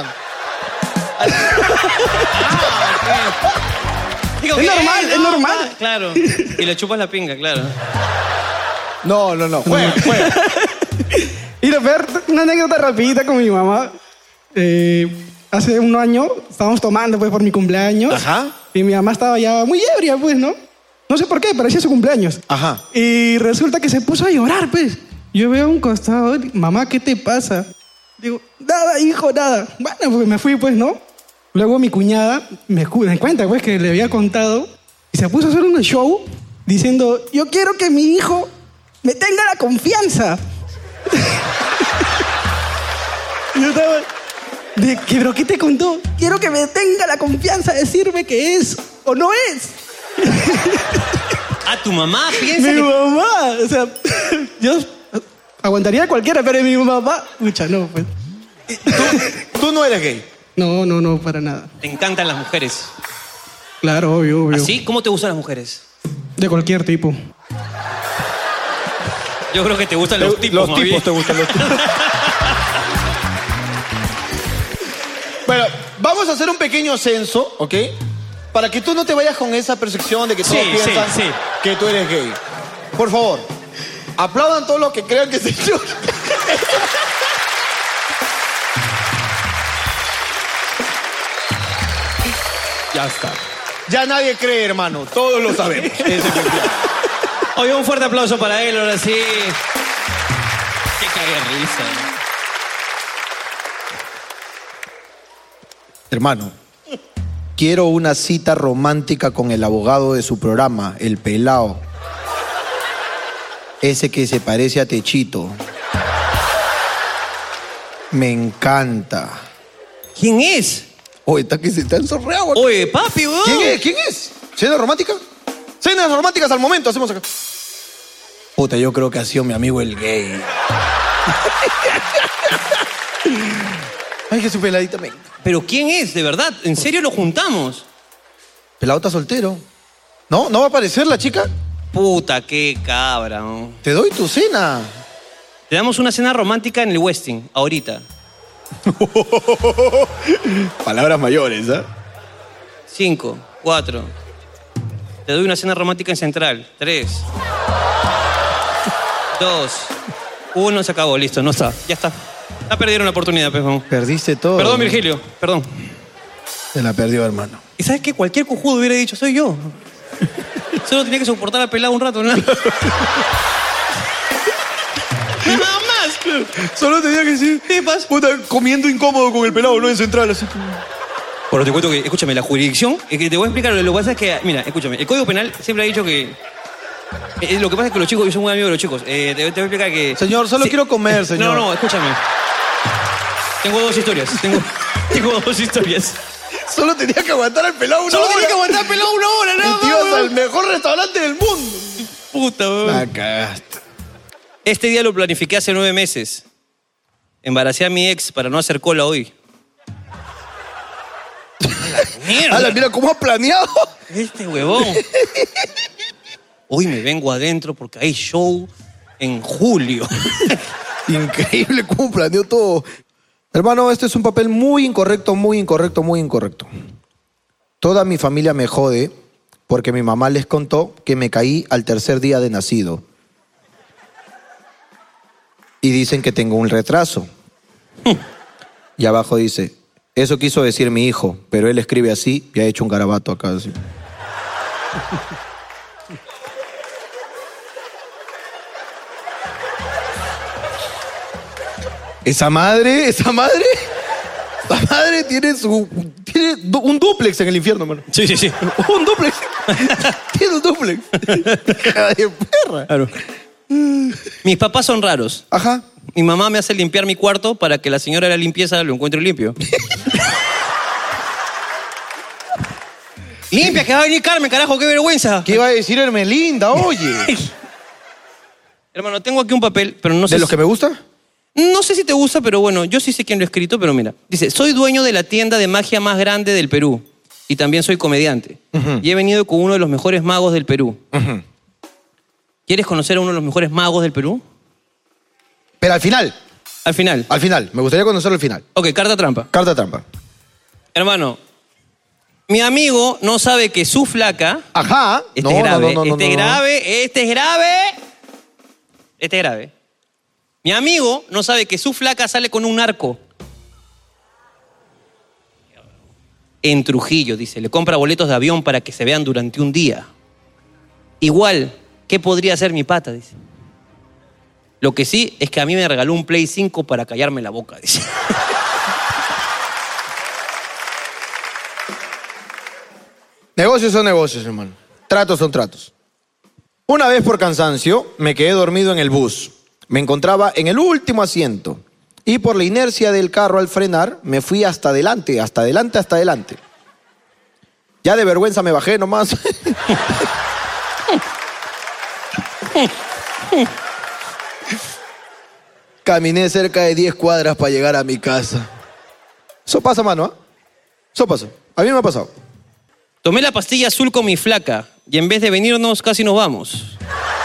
Digo, Es ¿qué? normal, Eh, es no, normal. ah, Claro. Y le chupas la pinga, claro. No, no, no. Juegan, juegan. Y de ver una anécdota rapidita con mi mamá. Eh, hace un año estábamos tomando, pues, por mi cumpleaños. Ajá. Y mi mamá estaba ya muy ebria, pues, ¿no? No sé por qué, parecía su cumpleaños. Ajá. Y resulta que se puso a llorar, pues. Yo veo a un costado, mamá, ¿qué te pasa? Digo, nada, hijo, nada. Bueno, pues me fui, pues, ¿no? Luego mi cuñada me, cu- me cuenta, pues, que le había contado y se puso a hacer un show diciendo, yo quiero que mi hijo me tenga la confianza. Yo estaba, de, ¿qué, ¿pero qué te contó? Quiero que me tenga la confianza de decirme que es o no es. Ah, tu mamá piensa Mi que... mamá, o sea, yo aguantaría a cualquiera, pero mi mamá, mucha, no, pues. ¿Tú, tú no eres gay? No, no, no, para nada. Te encantan las mujeres. Claro, obvio, obvio. ¿Así? ¿Cómo te gustan las mujeres? De cualquier tipo. Yo creo que te gustan los tipos. Los más tipos bien. te gustan los tipos. Bueno, vamos a hacer un pequeño censo, ¿ok? Para que tú no te vayas con esa percepción de que todos Sí, piensan sí, sí. que tú eres gay. Por favor, aplaudan todos los que crean que se... Ya está. Ya nadie cree, hermano. Todos lo sabemos. Ese es el plan. Oye, un fuerte aplauso para él, ahora sí. Qué cague de risa. Hermano, quiero una cita romántica con el abogado de su programa, el pelao. Ese que se parece a Techito. Me encanta. ¿Quién es? Oye, está que se está ensorreado. Oye, papi, weón. ¿Quién es? ¿Quién es? ¿Cena romántica? Cenas románticas al momento, hacemos acá. Puta, yo creo que ha sido mi amigo el gay. Ay, que su peladita me... ¿Pero quién es, de verdad? ¿En serio lo juntamos? Pelado está soltero. ¿No? ¿No va a aparecer la chica? Puta, qué cabra. ¿No? Te doy tu cena. Te damos una cena romántica en el Westin, ahorita. Palabras mayores, ¿eh? Cinco, cuatro. Te doy una cena romántica en Central. Tres. Dos. Uno, se acabó, listo, no está. Ya está. Ya perdieron la oportunidad, pejón. Perdiste todo. Perdón, Virgilio, perdón. Se la perdió, hermano. ¿Y sabes qué? Cualquier cojudo hubiera dicho, soy yo. Solo tenía que soportar al pelado un rato, ¿no? Nada más. Solo tenía que decir, ¿qué pasa? Puta, comiendo incómodo con el pelado, ¿no? En Central, así. Pero te cuento que, escúchame, la jurisdicción, es que te voy a explicar, lo que pasa es que, mira, escúchame, el Código Penal siempre ha dicho que... eh, lo que pasa es que los chicos, yo soy muy amigo de los chicos, eh, te, te voy a explicar que... Señor, solo Sí. quiero comer, señor. No, no, escúchame. Tengo dos historias, tengo, tengo dos historias. Solo tenía que aguantar al pelado una Solo hora. tenía que aguantar al pelado una hora, nada Y más, te ibas weón. al mejor restaurante del mundo. Puta, weón. La cagaste. Este día lo planifiqué hace nueve meses. Embaracé a mi ex para no hacer cola hoy. ¡Mierda! Ala, mira cómo ha planeado. Este huevón. Hoy me vengo adentro porque hay show en julio. Increíble cómo planeó todo. Hermano, este es un papel muy incorrecto, muy incorrecto, muy incorrecto. Toda mi familia me jode porque mi mamá les contó que me caí al tercer día de nacido. Y dicen que tengo un retraso. Y abajo dice, eso quiso decir mi hijo, pero él escribe así y ha hecho un garabato acá. Así. Esa madre, esa madre, esa madre tiene su, tiene du- un dúplex en el infierno, hermano. Sí, sí, sí. Un dúplex. Tiene un dúplex. Hija de perra. Claro. Mis papás son raros. Ajá. Mi mamá me hace limpiar mi cuarto para que la señora de la limpieza lo encuentre limpio. Limpia, que va a venir Carmen, carajo, qué vergüenza. ¿Qué iba a decir Hermelinda? Oye. Hermano, tengo aquí un papel, pero no sé. ¿De los si- que me gusta? No sé si te gusta, pero bueno, yo sí sé quién lo ha escrito, pero mira. Dice, soy dueño de la tienda de magia más grande del Perú. Y también soy comediante. Ujú. Y he venido con uno de los mejores magos del Perú. Ujú. ¿Quieres conocer a uno de los mejores magos del Perú? Pero al final. Al final. Al final. Me gustaría conocerlo al final. Ok, carta trampa. Carta trampa. Hermano, mi amigo no sabe que su flaca... Ajá. Este No, es no, grave, no, no, este no, es no. grave, este es grave. Este es grave. Mi amigo no sabe que su flaca sale con un narco. En Trujillo, dice. Le compra boletos de avión para que se vean durante un día. Igual, ¿qué podría hacer mi pata? Dice. Lo que sí es que a mí me regaló un Play cinco para callarme la boca, dice. Negocios son negocios, hermano. Tratos son tratos. Una vez por cansancio, me quedé dormido en el bus. Me encontraba en el último asiento. Y por la inercia del carro al frenar, me fui hasta adelante, hasta adelante, hasta adelante. Ya de vergüenza me bajé nomás. Caminé cerca de diez cuadras para llegar a mi casa. Eso pasa, mano, ¿ah? Eso pasa. A mí me ha pasado. Tomé la pastilla azul con mi flaca y en vez de venirnos casi nos vamos.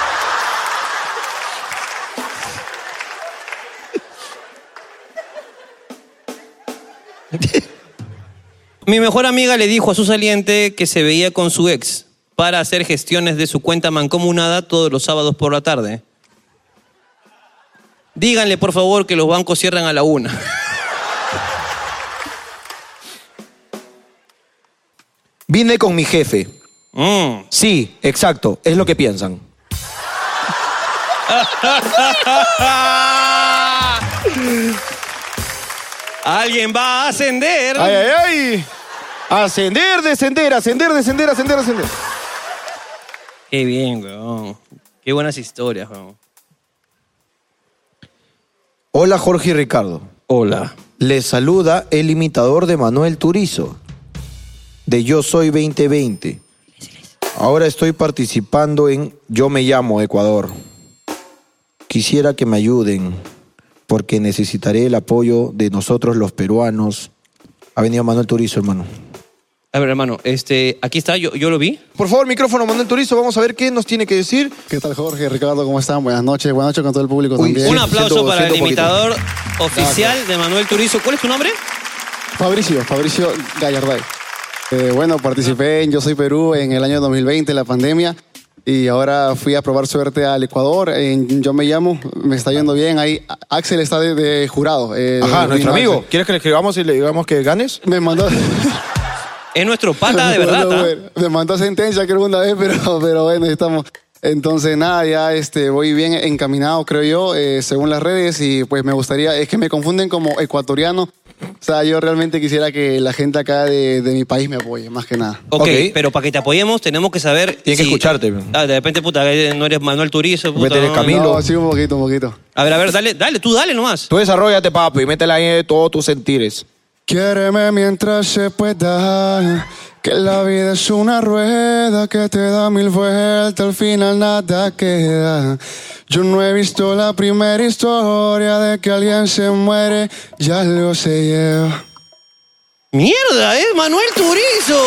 Mi mejor amiga le dijo a su saliente que se veía con su ex para hacer gestiones de su cuenta mancomunada todos los sábados por la tarde. Díganle, por favor, que los bancos cierran a la una. Vine con mi jefe. Mm. Sí, exacto. Es lo que piensan. Alguien va a ascender. ¡Ay, ay, ay! Ascender, descender, ascender, descender, ascender, ascender. Qué bien, weón. Qué buenas historias, weón. Hola, Jorge y Ricardo. Hola. Les saluda el imitador de Manuel Turizo, de Yo Soy veinte veinte. Ahora estoy participando en Yo Me Llamo Ecuador. Quisiera que me ayuden, porque necesitaré el apoyo de nosotros los peruanos. Ha venido Manuel Turizo, hermano. A ver, hermano, este, aquí está, yo, yo lo vi. Por favor, micrófono, Manuel Turizo, vamos a ver qué nos tiene que decir. ¿Qué tal, Jorge? Ricardo, ¿cómo están? Buenas noches, buenas noches con todo el público Uy, también. Un aplauso Siento- para el siento poquito. imitador oficial de Manuel Turizo. ¿Cuál es tu nombre? Fabricio, Fabricio Gallarday. Eh, bueno, participé en Yo Soy Perú en el año dos mil veinte, la pandemia, y ahora fui a probar suerte al Ecuador. En Yo Me Llamo, me está yendo bien. Ahí Axel está de, de jurado. eh, Ajá, vino nuestro amigo. Axel. ¿Quieres que le escribamos y le digamos que ganes? Me mandó... Es nuestro pata de verdad, Bueno, ¿ah? bueno, me mandó sentencia que alguna vez, pero, pero bueno, ahí estamos. Entonces, nada, ya este, voy bien encaminado, creo yo, eh, según las redes, y pues me gustaría, es que me confunden como ecuatoriano. O sea, yo realmente quisiera que la gente acá de, de mi país me apoye, más que nada. Ok, pero para que te apoyemos tenemos que saber... Tienes que escucharte. Ah, de repente, puta, no eres Manuel Turizo, puta. Vete eres no, Camilo. no. No, sí, un poquito, un poquito. A ver, a ver, dale, dale, tú dale nomás. Tú desarrollate, papi, y métela ahí de todos tus sentires. Quiéreme mientras se pueda, que la vida es una rueda que te da mil vueltas, al final nada queda. Yo no he visto la primera historia de que alguien se muere, ya lo se lleva. ¡Mierda, eh! ¡Manuel Turizo!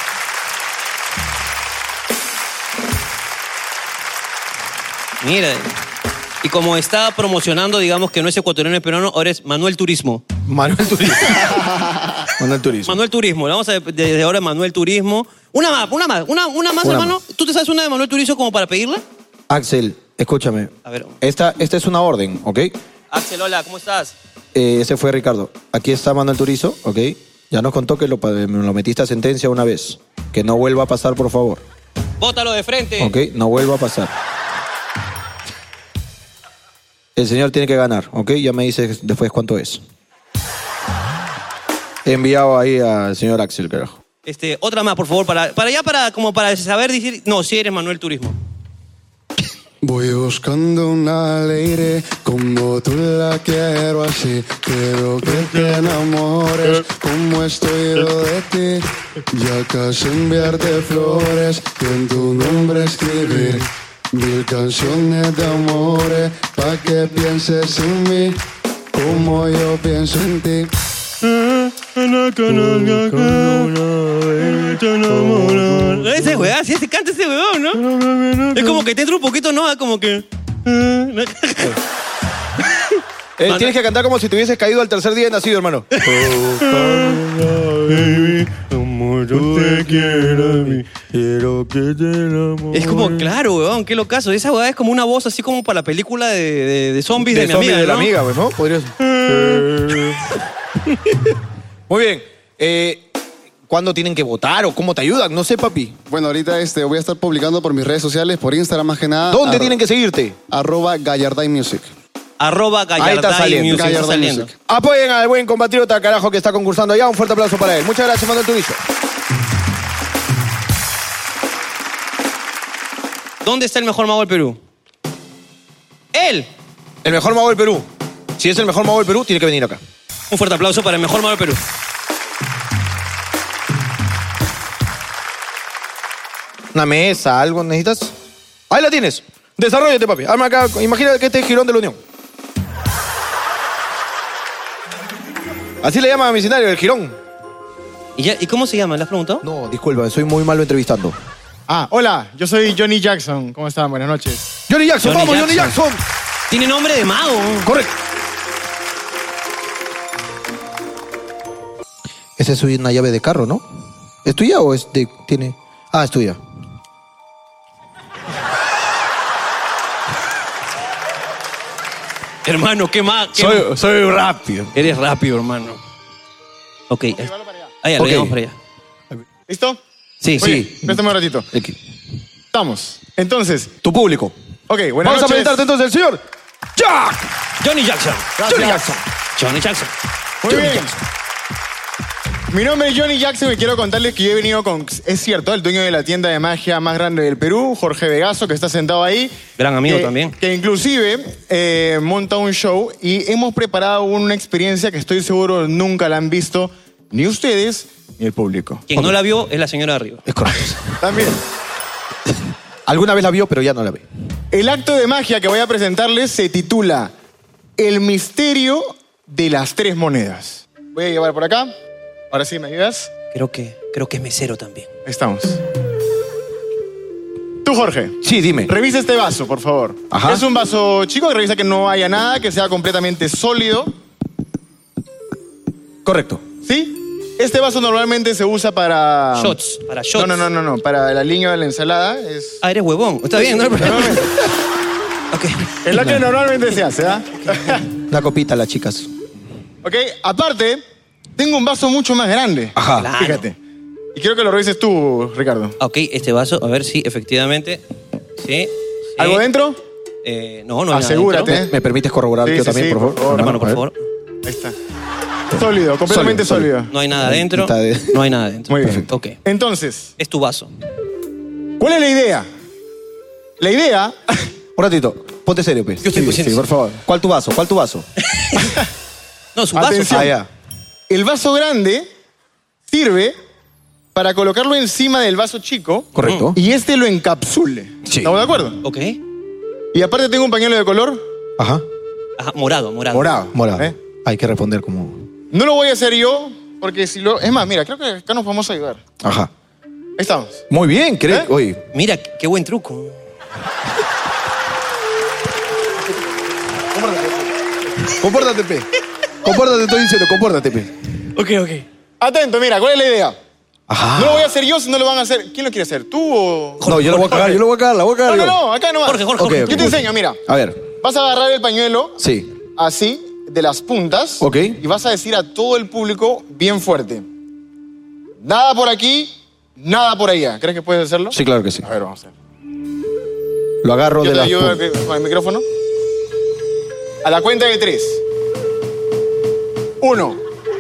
Mira, y como está promocionando, digamos que no es ecuatoriano, es peruano, ahora es Manuel Turismo. Manuel Turismo. Manuel Turismo. Manuel Turismo, le vamos a desde ahora Manuel Turismo. Una más, una más, una, una más, Una hermano. ¿Tú te sabes una de Manuel Turizo como para pedirla? Axel, escúchame. A ver. Esta, esta es una orden, ¿ok? Axel, hola, ¿cómo estás? Eh, ese fue Ricardo. Aquí está Manuel Turizo, ¿ok? Ya nos contó que lo, pa- me lo metiste a sentencia una vez. Que no vuelva a pasar, por favor. Bótalo de frente. ¿Ok? No vuelva a pasar. El señor tiene que ganar, ¿ok? Ya me dice después cuánto es. He enviado ahí al señor Axel, carajo. Este, otra más, por favor, para, para ya para, como para saber decir, no, si eres Manuel Turismo. Voy buscando una lady como tú la quiero así. Quiero que te enamores como estoy yo de ti. Ya casi enviarte flores y en tu nombre escribir mil canciones de amores pa' que pienses en mí como yo pienso en ti. Ese weón, sí, se canta ese weón, ¿no? Es como que te entra un poquito, ¿no? Como que... Eh, tienes que cantar como si te hubieses caído al tercer día de nacido, hermano. Es como, claro, weón, qué locazo. Esa weá es como una voz así como para la película de, de, de zombies de, De mi zombies amiga, de la ¿no? amiga, pues, ¿no? Podría Muy bien. Eh, ¿Cuándo tienen que votar o cómo te ayudan? No sé, papi. Bueno, ahorita este, voy a estar publicando por mis redes sociales, por Instagram más que nada. ¿Dónde Arro- tienen que seguirte? Arroba Gallarday Music. Arroba Ahí está Gallarday saliendo. Music, está Gallarday saliendo. Music. Apoyen al buen compatriota, carajo, que está concursando allá. Un fuerte aplauso para él. Muchas gracias, Manuel Turizo. ¿Dónde está el mejor mago del Perú? Él. El mejor mago del Perú. Si es el mejor mago del Perú, tiene que venir acá. Un fuerte aplauso para el mejor mago del Perú. Una mesa, algo necesitas. Ahí la tienes. Desarrollate, papi. Hazme acá. Imagina que este es Girón de la Unión. Así le llaman a mi escenario, el Girón. ¿Y, ya, ¿Y cómo se llama? ¿Le has preguntado? No, disculpa, soy muy malo entrevistando. Ah, hola, yo soy Johnny Jackson. ¿Cómo están? Buenas noches. Johnny Jackson, Johnny vamos, Johnny Jackson. Jackson. Tiene nombre de mago. Correcto. Esa es una llave de carro, ¿no? ¿Es tuya o es de... tiene... Ah, es tuya. Hermano, ¿qué más? ¿Qué Soy, más? soy rápido. Eres rápido, hermano. Ok. Allá, lo Ok. llevamos para allá. ¿Listo? Sí, Oye, sí. Préstame un ratito. Estamos. Entonces. Tu público. Ok, buenas Vamos a noches. presentarte entonces el señor Jack. Johnny Jackson. Gracias. Johnny Jackson. Johnny Jackson. Muy bien. Mi nombre es Johnny Jackson y quiero contarles que yo he venido con, es cierto, el dueño de la tienda de magia más grande del Perú, Jorge Vegaso, que está sentado ahí. Gran amigo que, también. Que inclusive eh, monta un show y hemos preparado una experiencia que estoy seguro nunca la han visto ni ustedes ni el público. Quien no la vio es la señora de arriba. Es correcto. También. Alguna vez la vio, pero ya no la ve. El acto de magia que voy a presentarles se titula El misterio de las tres monedas. Voy a llevar por acá. Ahora sí, ¿me ayudas? Creo que, creo que es mesero también. Ahí estamos. Tú, Jorge. Sí, dime. Revisa este vaso, por favor. Ajá. Es un vaso chico, revisa que no haya nada, que sea completamente sólido. Correcto. ¿Sí? Este vaso normalmente se usa para... Shots, para shots. No, no, no, no, no. Para el aliño de la ensalada. Es... Ah, eres huevón. Está bien, no hay problema. Es lo que normalmente se hace, ¿ah? Una copita, las chicas. Ok, aparte, tengo un vaso mucho más grande. Ajá. Claro. Fíjate. Y quiero que lo revises tú, Ricardo. Ok, este vaso, a ver si efectivamente. Sí. sí. ¿Algo dentro? Eh, no, no hay nada Asegúrate. dentro. ¿Me permites corroborar Sí, yo sí, también, sí, por favor? por favor. Hermano, por A ver. favor. Ahí está. Sólido, completamente Sólido, sólido. No hay nada dentro. Está de- No hay nada dentro. Muy bien. Perfecto. Ok. Entonces, Es tu vaso. ¿cuál es la idea? La idea... Un ratito. Ponte serio, pues. Yo estoy sí, pusiendo- sí, por favor. ¿Cuál tu vaso? ¿Cuál tu vaso? No, su vaso. Atención. Ah, ya. El vaso grande sirve para colocarlo encima del vaso chico. Correcto. Y este lo encapsule. Sí. ¿Estamos de acuerdo? Ok. Y aparte tengo un pañuelo de color Ajá. Ajá, morado, morado. morado. Morado. ¿eh? Hay que responder como... No lo voy a hacer yo, porque si lo... Es más, mira, creo que acá nos vamos a ayudar. Ahí Ajá. estamos. Muy bien, ¿crees? ¿Eh? Oye, Mira, qué buen truco. compórtate, pe. Compórtate, estoy diciendo, compórtate, pe. Ok, ok. Atento, mira, ¿cuál es la idea? Ajá. No lo voy a hacer yo, si no lo van a hacer... ¿Quién lo quiere hacer? ¿Tú o...? No, yo lo voy a cagar, yo lo voy a cagar, la voy a cagar. No, no, yo. no, acá nomás. Jorge, Jorge, Ok, Jorge. ok. Yo te enseño, mira. A ver. Vas a agarrar el pañuelo Sí. así, de las puntas. Ok. Y vas a decir a todo el público bien fuerte. Nada por aquí, nada por allá. ¿Crees que puedes hacerlo? Sí, claro que sí. A ver, vamos a hacer. Lo agarro Yo de te las ayudo puntas. con el micrófono. A la cuenta de tres. Uno.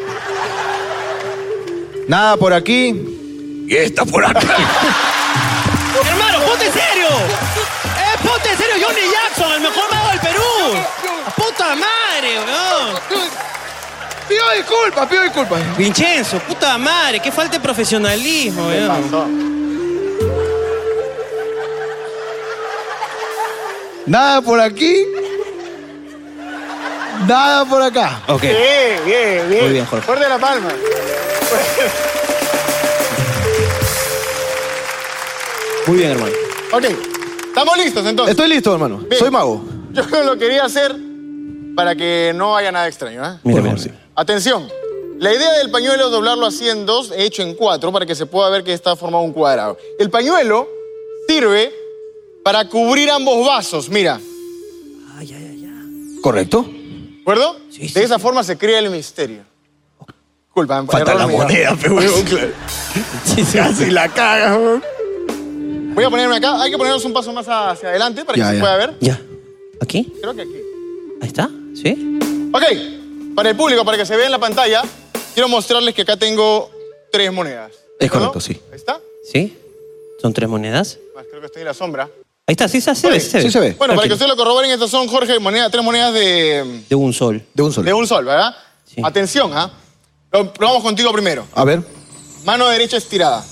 Nada por aquí. Y esta por acá. Hermano, ponte serio. Eh, ponte serio, Johnny Jackson, el mejor mago del Perú. Puta madre, weón. Pido disculpas, pido disculpas. Vincenzo, puta madre, qué falta de profesionalismo, ¿Qué weón. pasó? Nada por aquí. Nada por acá. Ok. Bien, bien, bien. Muy bien, Jorge. Fuerte la palma. Muy bien, hermano. Ok. ¿Estamos listos entonces? Estoy listo, hermano. Bien. Soy mago. Yo lo quería hacer para que no haya nada extraño, ¿eh? Mira, Por mira, favor, mira. Atención. La idea del pañuelo es doblarlo así en dos, hecho en cuatro, para que se pueda ver que está formado un cuadrado. El pañuelo sirve para cubrir ambos vasos, mira. ¿Correcto? ¿De acuerdo? Sí, sí, de esa forma se crea el misterio. Disculpa, Falta error la mío. moneda, pe, huevón. Casi la cagas, weón. Voy a ponerme acá. Hay que ponernos un paso más hacia adelante para Ya, que se ya. pueda ver. Ya. ¿Aquí? Creo que aquí. Ahí está. ¿Sí? Ok. Para el público, para que se vea en la pantalla, quiero mostrarles que acá tengo tres monedas. ¿De Es acuerdo? correcto, sí. Ahí está. ¿Sí? ¿Son tres monedas? Más creo que estoy en la sombra. Ahí está, sí, sí, se ve, sí se ve. Sí se ve. Bueno, para que Tranquilo. ustedes lo corroboren, estas son, Jorge, moneda, tres monedas de, De un sol. De un solo. de un sol, ¿verdad? Sí. Atención, ¿ah? Lo probamos contigo primero. A ver. Mano derecha estirada.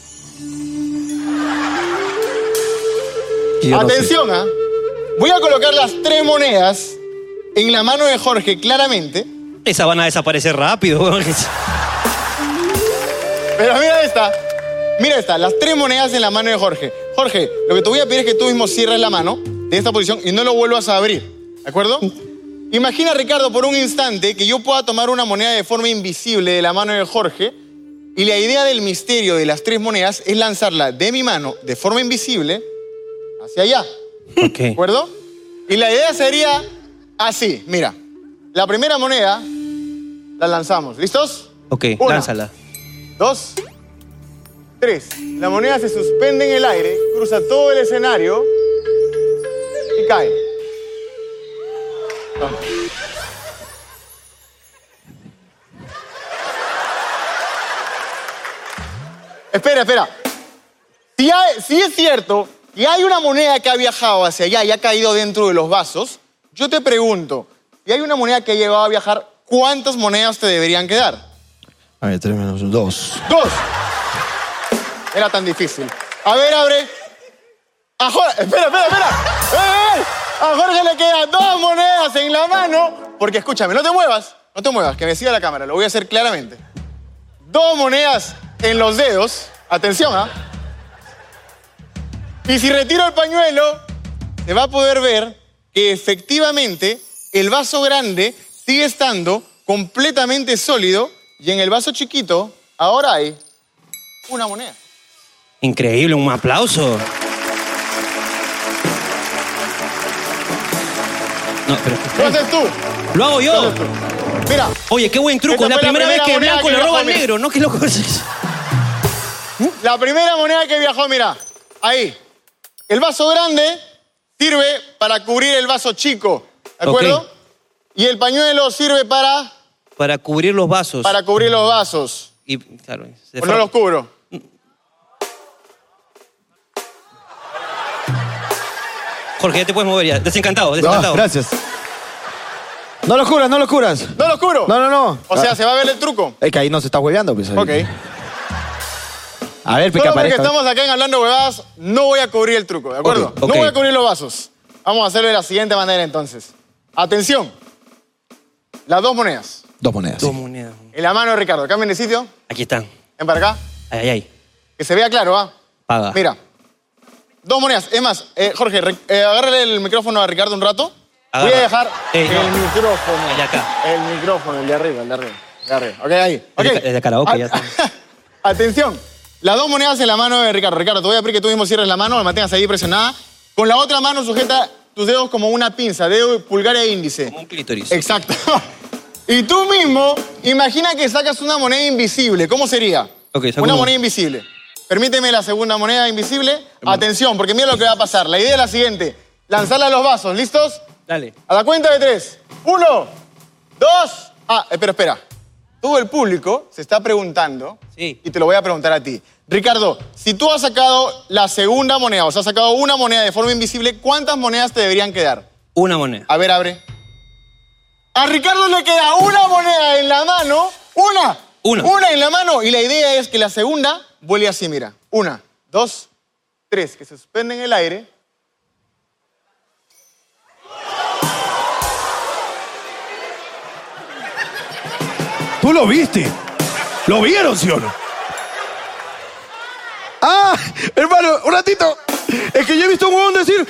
Y yo no sé. Atención, ¿ah? Voy a colocar las tres monedas en la mano de Jorge claramente. Esa van a desaparecer rápido, weón. Pero mira esta. Mira esta, las tres monedas en la mano de Jorge. Jorge, lo que te voy a pedir es que tú mismo cierres la mano de esta posición y no lo vuelvas a abrir. ¿De acuerdo? Imagina, Ricardo, por un instante que yo pueda tomar una moneda de forma invisible de la mano de Jorge y la idea del misterio de las tres monedas es lanzarla de mi mano de forma invisible hacia allá. Ok. ¿De acuerdo? Y la idea sería así, mira. La primera moneda la lanzamos. ¿Listos? Ok, Una. lánzala. Dos, tres. La moneda se suspende en el aire, cruza todo el escenario y cae. No. Espera, espera. Si, hay, si es cierto que hay una moneda que ha viajado hacia allá y ha caído dentro de los vasos, yo te pregunto, si hay una moneda que ha llegado a viajar, ¿cuántas monedas te deberían quedar? A ver, tres menos dos. ¡Dos! Era tan difícil. A ver, abre. A Jorge, espera, espera, espera. ¡Eh, eh! A Jorge le quedan dos monedas en la mano. Porque escúchame, no te muevas, no te muevas, que me siga la cámara, lo voy a hacer claramente. Dos monedas en los dedos. Atención, ¿ah? Y si retiro el pañuelo, se va a poder ver que efectivamente el vaso grande sigue estando completamente sólido y en el vaso chiquito ahora hay una moneda. Increíble, un aplauso. No, pero... ¿Lo haces tú? Lo hago yo. Lo haces tú. Mira. Oye, qué buen truco. Esta La fue primera vez que moneda Blanco que le roba al viajó, negro, ¿no? ¿Qué loco es eso? La primera moneda que viajó, mira, ahí. El vaso grande sirve para cubrir el vaso chico, ¿de acuerdo? Ok. Y el pañuelo sirve para, Para cubrir los vasos. para cubrir los vasos. Y, claro, se ¿O no los cubro? Jorge, ya te puedes mover ya. Desencantado, desencantado. Ah, gracias. No lo curas, no lo curas. ¿No los cubro? No, no, no. O sea, Ah, ¿se va a ver el truco? Es que ahí no se está hueveando, pues. ahí. Ok. A ver, Solo pica porque pareja. estamos acá en Hablando Huevadas, no voy a cubrir el truco, ¿de acuerdo? Ok, ok. No voy a cubrir los vasos. Vamos a hacerlo de la siguiente manera, entonces. Atención. Las dos monedas. Dos monedas. Dos monedas. En la mano de Ricardo. Cambien de sitio. Aquí están. Ven para acá. Ay, ay, ay. Que se vea claro, ¿ah? Paga. Mira. Dos monedas. Es más, eh, Jorge, re- eh, agárrale el micrófono a Ricardo un rato. Agarra. Voy a dejar Ey, el no. micrófono. El de acá. El micrófono, el de arriba, el de arriba. El de arriba. Ok, ahí. Ok. El de, el de karaoke, ya está. Atención. Las dos monedas en la mano de Ricardo. Ricardo, te voy a pedir que tú mismo cierres la mano, la mantengas ahí presionada. Con la otra mano sujeta tus dedos como una pinza, dedo pulgar e índice. Como un clítoris. Exacto. Y tú mismo, imagina que sacas una moneda invisible. ¿Cómo sería? Ok, saco Una uno. moneda invisible. Permíteme la segunda moneda invisible. Atención, porque mira lo que va a pasar. La idea es la siguiente. Lanzarla a los vasos. ¿Listos? Dale. A la cuenta de tres. Uno, dos... Ah, espera, espera. Todo el público se está preguntando, Sí. y te lo voy a preguntar a ti. Ricardo, si tú has sacado la segunda moneda, o sea, has sacado una moneda de forma invisible, ¿cuántas monedas te deberían quedar? Una moneda. A ver, abre. A Ricardo le queda una moneda en la mano. Una. Una. Una en la mano. Y la idea es que la segunda vuelve así, mira. Una, dos, tres. Que se suspende en el aire. ¿Tú lo viste? ¿Lo vieron, sí o no? ¡Ah! Hermano, un ratito. Es que yo he visto a un huevón decir...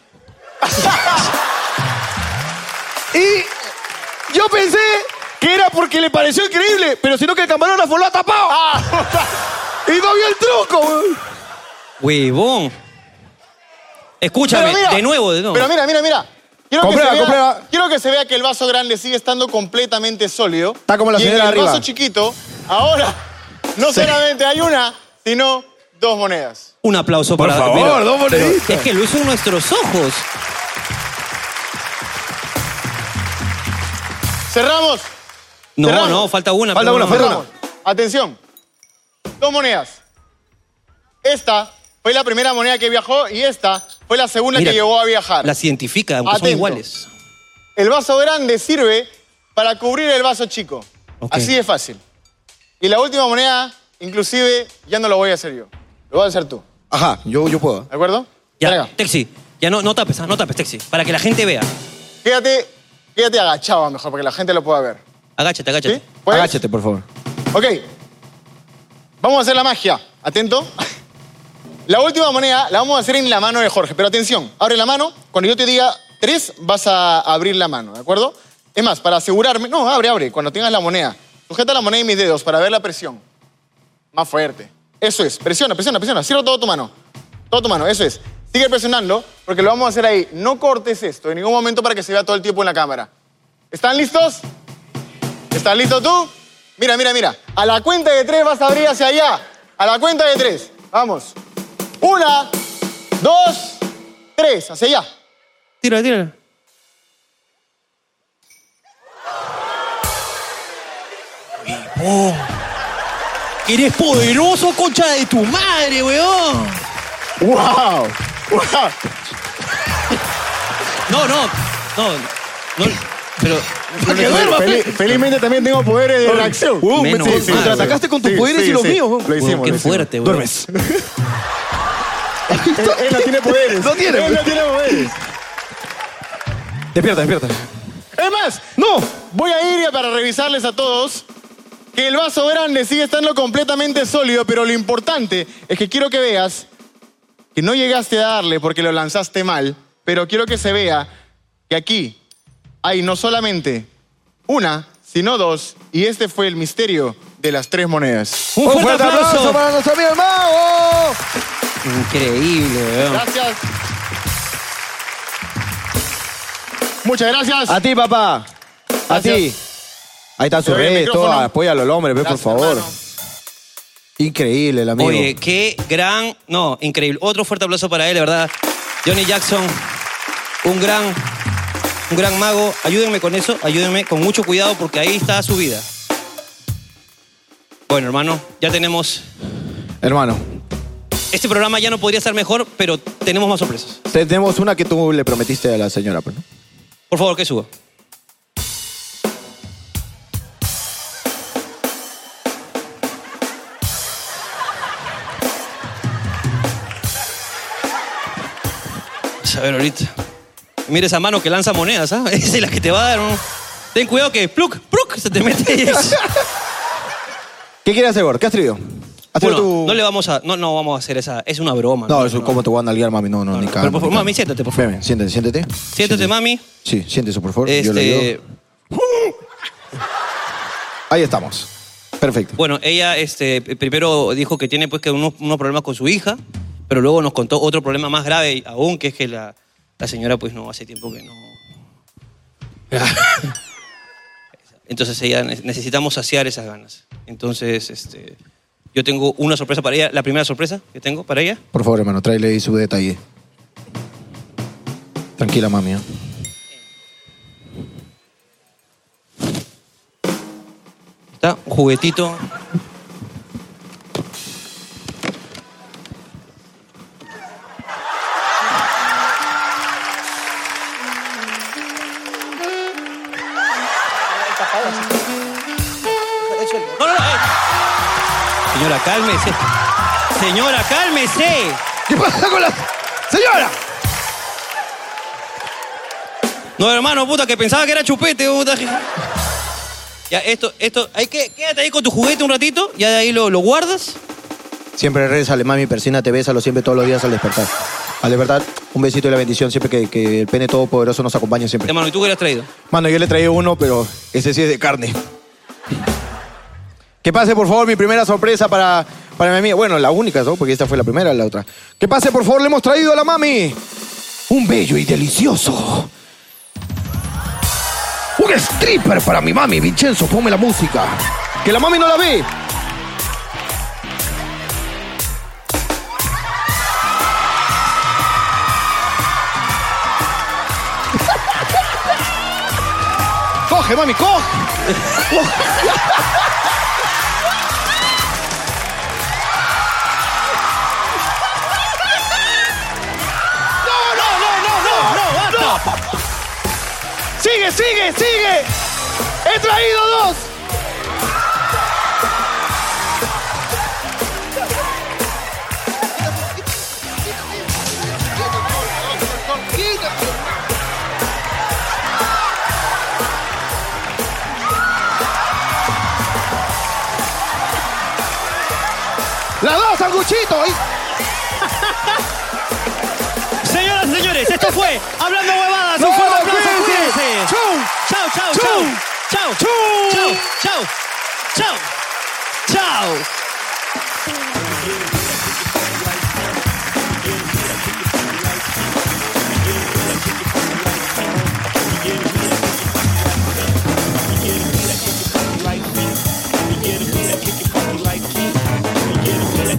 Y yo pensé que era porque le pareció increíble, pero sino que el camarógrafo lo ha tapado. Y no vio el truco, weón. Huevón. Escúchame, Pero mira, de nuevo, de nuevo. Pero mira, mira, mira. Quiero, Comprueba, que se vea, comprueba. quiero que se vea que el vaso grande sigue estando completamente sólido. Está como la y en señora el arriba. vaso chiquito, ahora, no Sí. solamente hay una, sino dos monedas. Un aplauso Por para... favor, mira, dos pero moneditas. Es que lo hizo en nuestros ojos. Cerramos. No, Cerramos. no, falta una. Falta pero una, no. falta Cerramos. Atención. Dos monedas. Esta fue la primera moneda que viajó y esta fue la segunda Mira, que llegó a viajar. Las identifica, aunque son Atento. iguales. El vaso grande sirve para cubrir el vaso chico. Ok. Así de fácil. Y la última moneda, inclusive, ya no lo voy a hacer yo. Lo vas a hacer tú. Ajá, yo, yo puedo. ¿De acuerdo? Ya, Traiga. Texi, ya no, no tapes, ah, no tapes, Texi, para que la gente vea. Quédate, quédate agachado mejor, para que la gente lo pueda ver. Agáchate, agáchate. ¿Sí? ¿Puedes? Agáchate, por favor. Ok. Vamos a hacer la magia. Atento. La última moneda la vamos a hacer en la mano de Jorge. Pero atención, abre la mano. Cuando yo te diga tres, vas a abrir la mano, ¿de acuerdo? Es más, para asegurarme... No, abre, abre. Cuando tengas la moneda. Sujeta la moneda en mis dedos para ver la presión. Más fuerte. Eso es. Presiona, presiona, presiona. Cierra toda tu mano. Toda tu mano, eso es. Sigue presionando porque lo vamos a hacer ahí. No cortes esto en ningún momento para que se vea todo el tiempo en la cámara. ¿Están listos? ¿Estás listo tú? Mira, mira, mira. A la cuenta de tres vas a abrir hacia allá. A la cuenta de tres. Vamos. Una, dos, tres. Hacia allá. Tírala, tírala. Oh. Eres poderoso, concha de tu madre, weón. ¡Wow! ¡Wow! No, no, no, no, pero... No que duerma, Fel- felizmente también tengo poderes de reacción. Uh, me, Menos te- mal, me contraatacaste con tus Sí, poderes sí, y los sí. míos. Lo Weón, hicimos. qué lo hicimos. fuerte, weón. Duermes. él, él no tiene poderes. No tiene, Él no pues. tiene poderes. Despierta, despierta. Es más, ¡No! voy a ir para revisarles a todos que el vaso grande sigue estando completamente sólido, pero lo importante es que quiero que veas que no llegaste a darle porque lo lanzaste mal, pero quiero que se vea que aquí hay no solamente una, sino dos, y este fue el misterio de las tres monedas. Un fuerte aplauso. para nuestro amigo el mago. Increíble, weón. Gracias. Muchas gracias. A ti, papá. A Gracias. ti. Ahí está su Te doy el resto. micrófono. Apóyalo al hombre, ve, por Gracias, favor. hermano. Increíble el amigo. Oye, qué gran... No, increíble. Otro fuerte aplauso para él, de verdad. Johnny Jackson, un gran, un gran mago. Ayúdenme con eso, ayúdenme con mucho cuidado porque ahí está su vida. Bueno, hermano, ya tenemos... Hermano, Este programa ya no podría estar mejor, pero tenemos más sorpresas. tenemos una que tú le prometiste a la señora, pues, ¿no? Por favor, que suba. A ver, ahorita. Mira esa mano que lanza monedas, ¿ah? Esa es la que te va a dar un... Ten cuidado que pluk, pluk, se te mete. y es- ¿Qué quieres hacer, Gor? ¿Qué has traído? ¿Has Bueno, traído tu...? no le vamos a... No, no vamos a hacer esa... Es una broma. No, eso es como te voy a nalguear, mami. No, no, ni Pero cagando. por favor, ni mami, cagando. siéntate, por favor. Ven, ven, siéntate, siéntate. Siéntate, mami. Sí, siéntese, por favor. Yo le Este... ayudo. Ahí estamos. Perfecto. Bueno, ella este, primero dijo que tiene pues que unos, unos problemas con su hija, pero luego nos contó otro problema más grave aún, que es que la, la señora pues no, hace tiempo que no... Entonces ella ne- necesitamos saciar esas ganas. Entonces, este, yo tengo una sorpresa para ella, la primera sorpresa que tengo para ella. Por favor, hermano, tráele ahí su detalle. Tranquila, mami. ¿eh? Está un juguetito. No, no, no. eh. Señora, cálmese. Señora, cálmese. ¿Qué pasa con la señora? No, hermano, puta, que pensaba que era chupete, puta. Ya, esto, esto, hay que, quédate ahí con tu juguete un ratito, ya de ahí lo, lo guardas. Siempre rézale, mami, persínate, bésalo siempre todos los días al despertar. Al despertar, un besito y la bendición siempre que, que el pene todopoderoso nos acompañe siempre. Hermano, ¿y tú qué le has traído? Mano, yo le traí uno, pero ese sí es de carne. Que pase, por favor, mi primera sorpresa para, para mi amiga. Bueno, la única, ¿no? Porque esta fue la primera, la otra. Que pase, por favor, le hemos traído a la mami un bello y delicioso. Un stripper para mi mami. Vincenzo, ponme la música. Que la mami no la ve. Coge, mami, coge. No, no, no, no, no, no, basta. Sigue, sigue, sigue. He traído dos. Las dos, sanguchito. Señoras y señores, esto fue Hablando Huevadas. No, Un fuerte aplauso, cuídense. cuídense. Chau. Chau, chau, Chau. chau. Chau. Chau. Chau. Chau. Chau. Chau. Like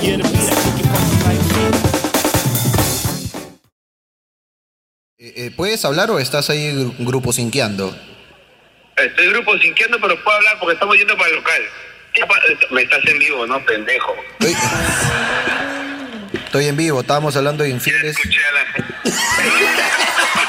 Eh, ¿Puedes hablar o estás ahí gru- grupo sinqueando? Estoy grupo sinqueando, pero puedo hablar porque estamos yendo para el local. ¿Qué pa- Me estás en vivo, ¿no, pendejo? Estoy en vivo, estábamos hablando de infieles. Escuché a la gente.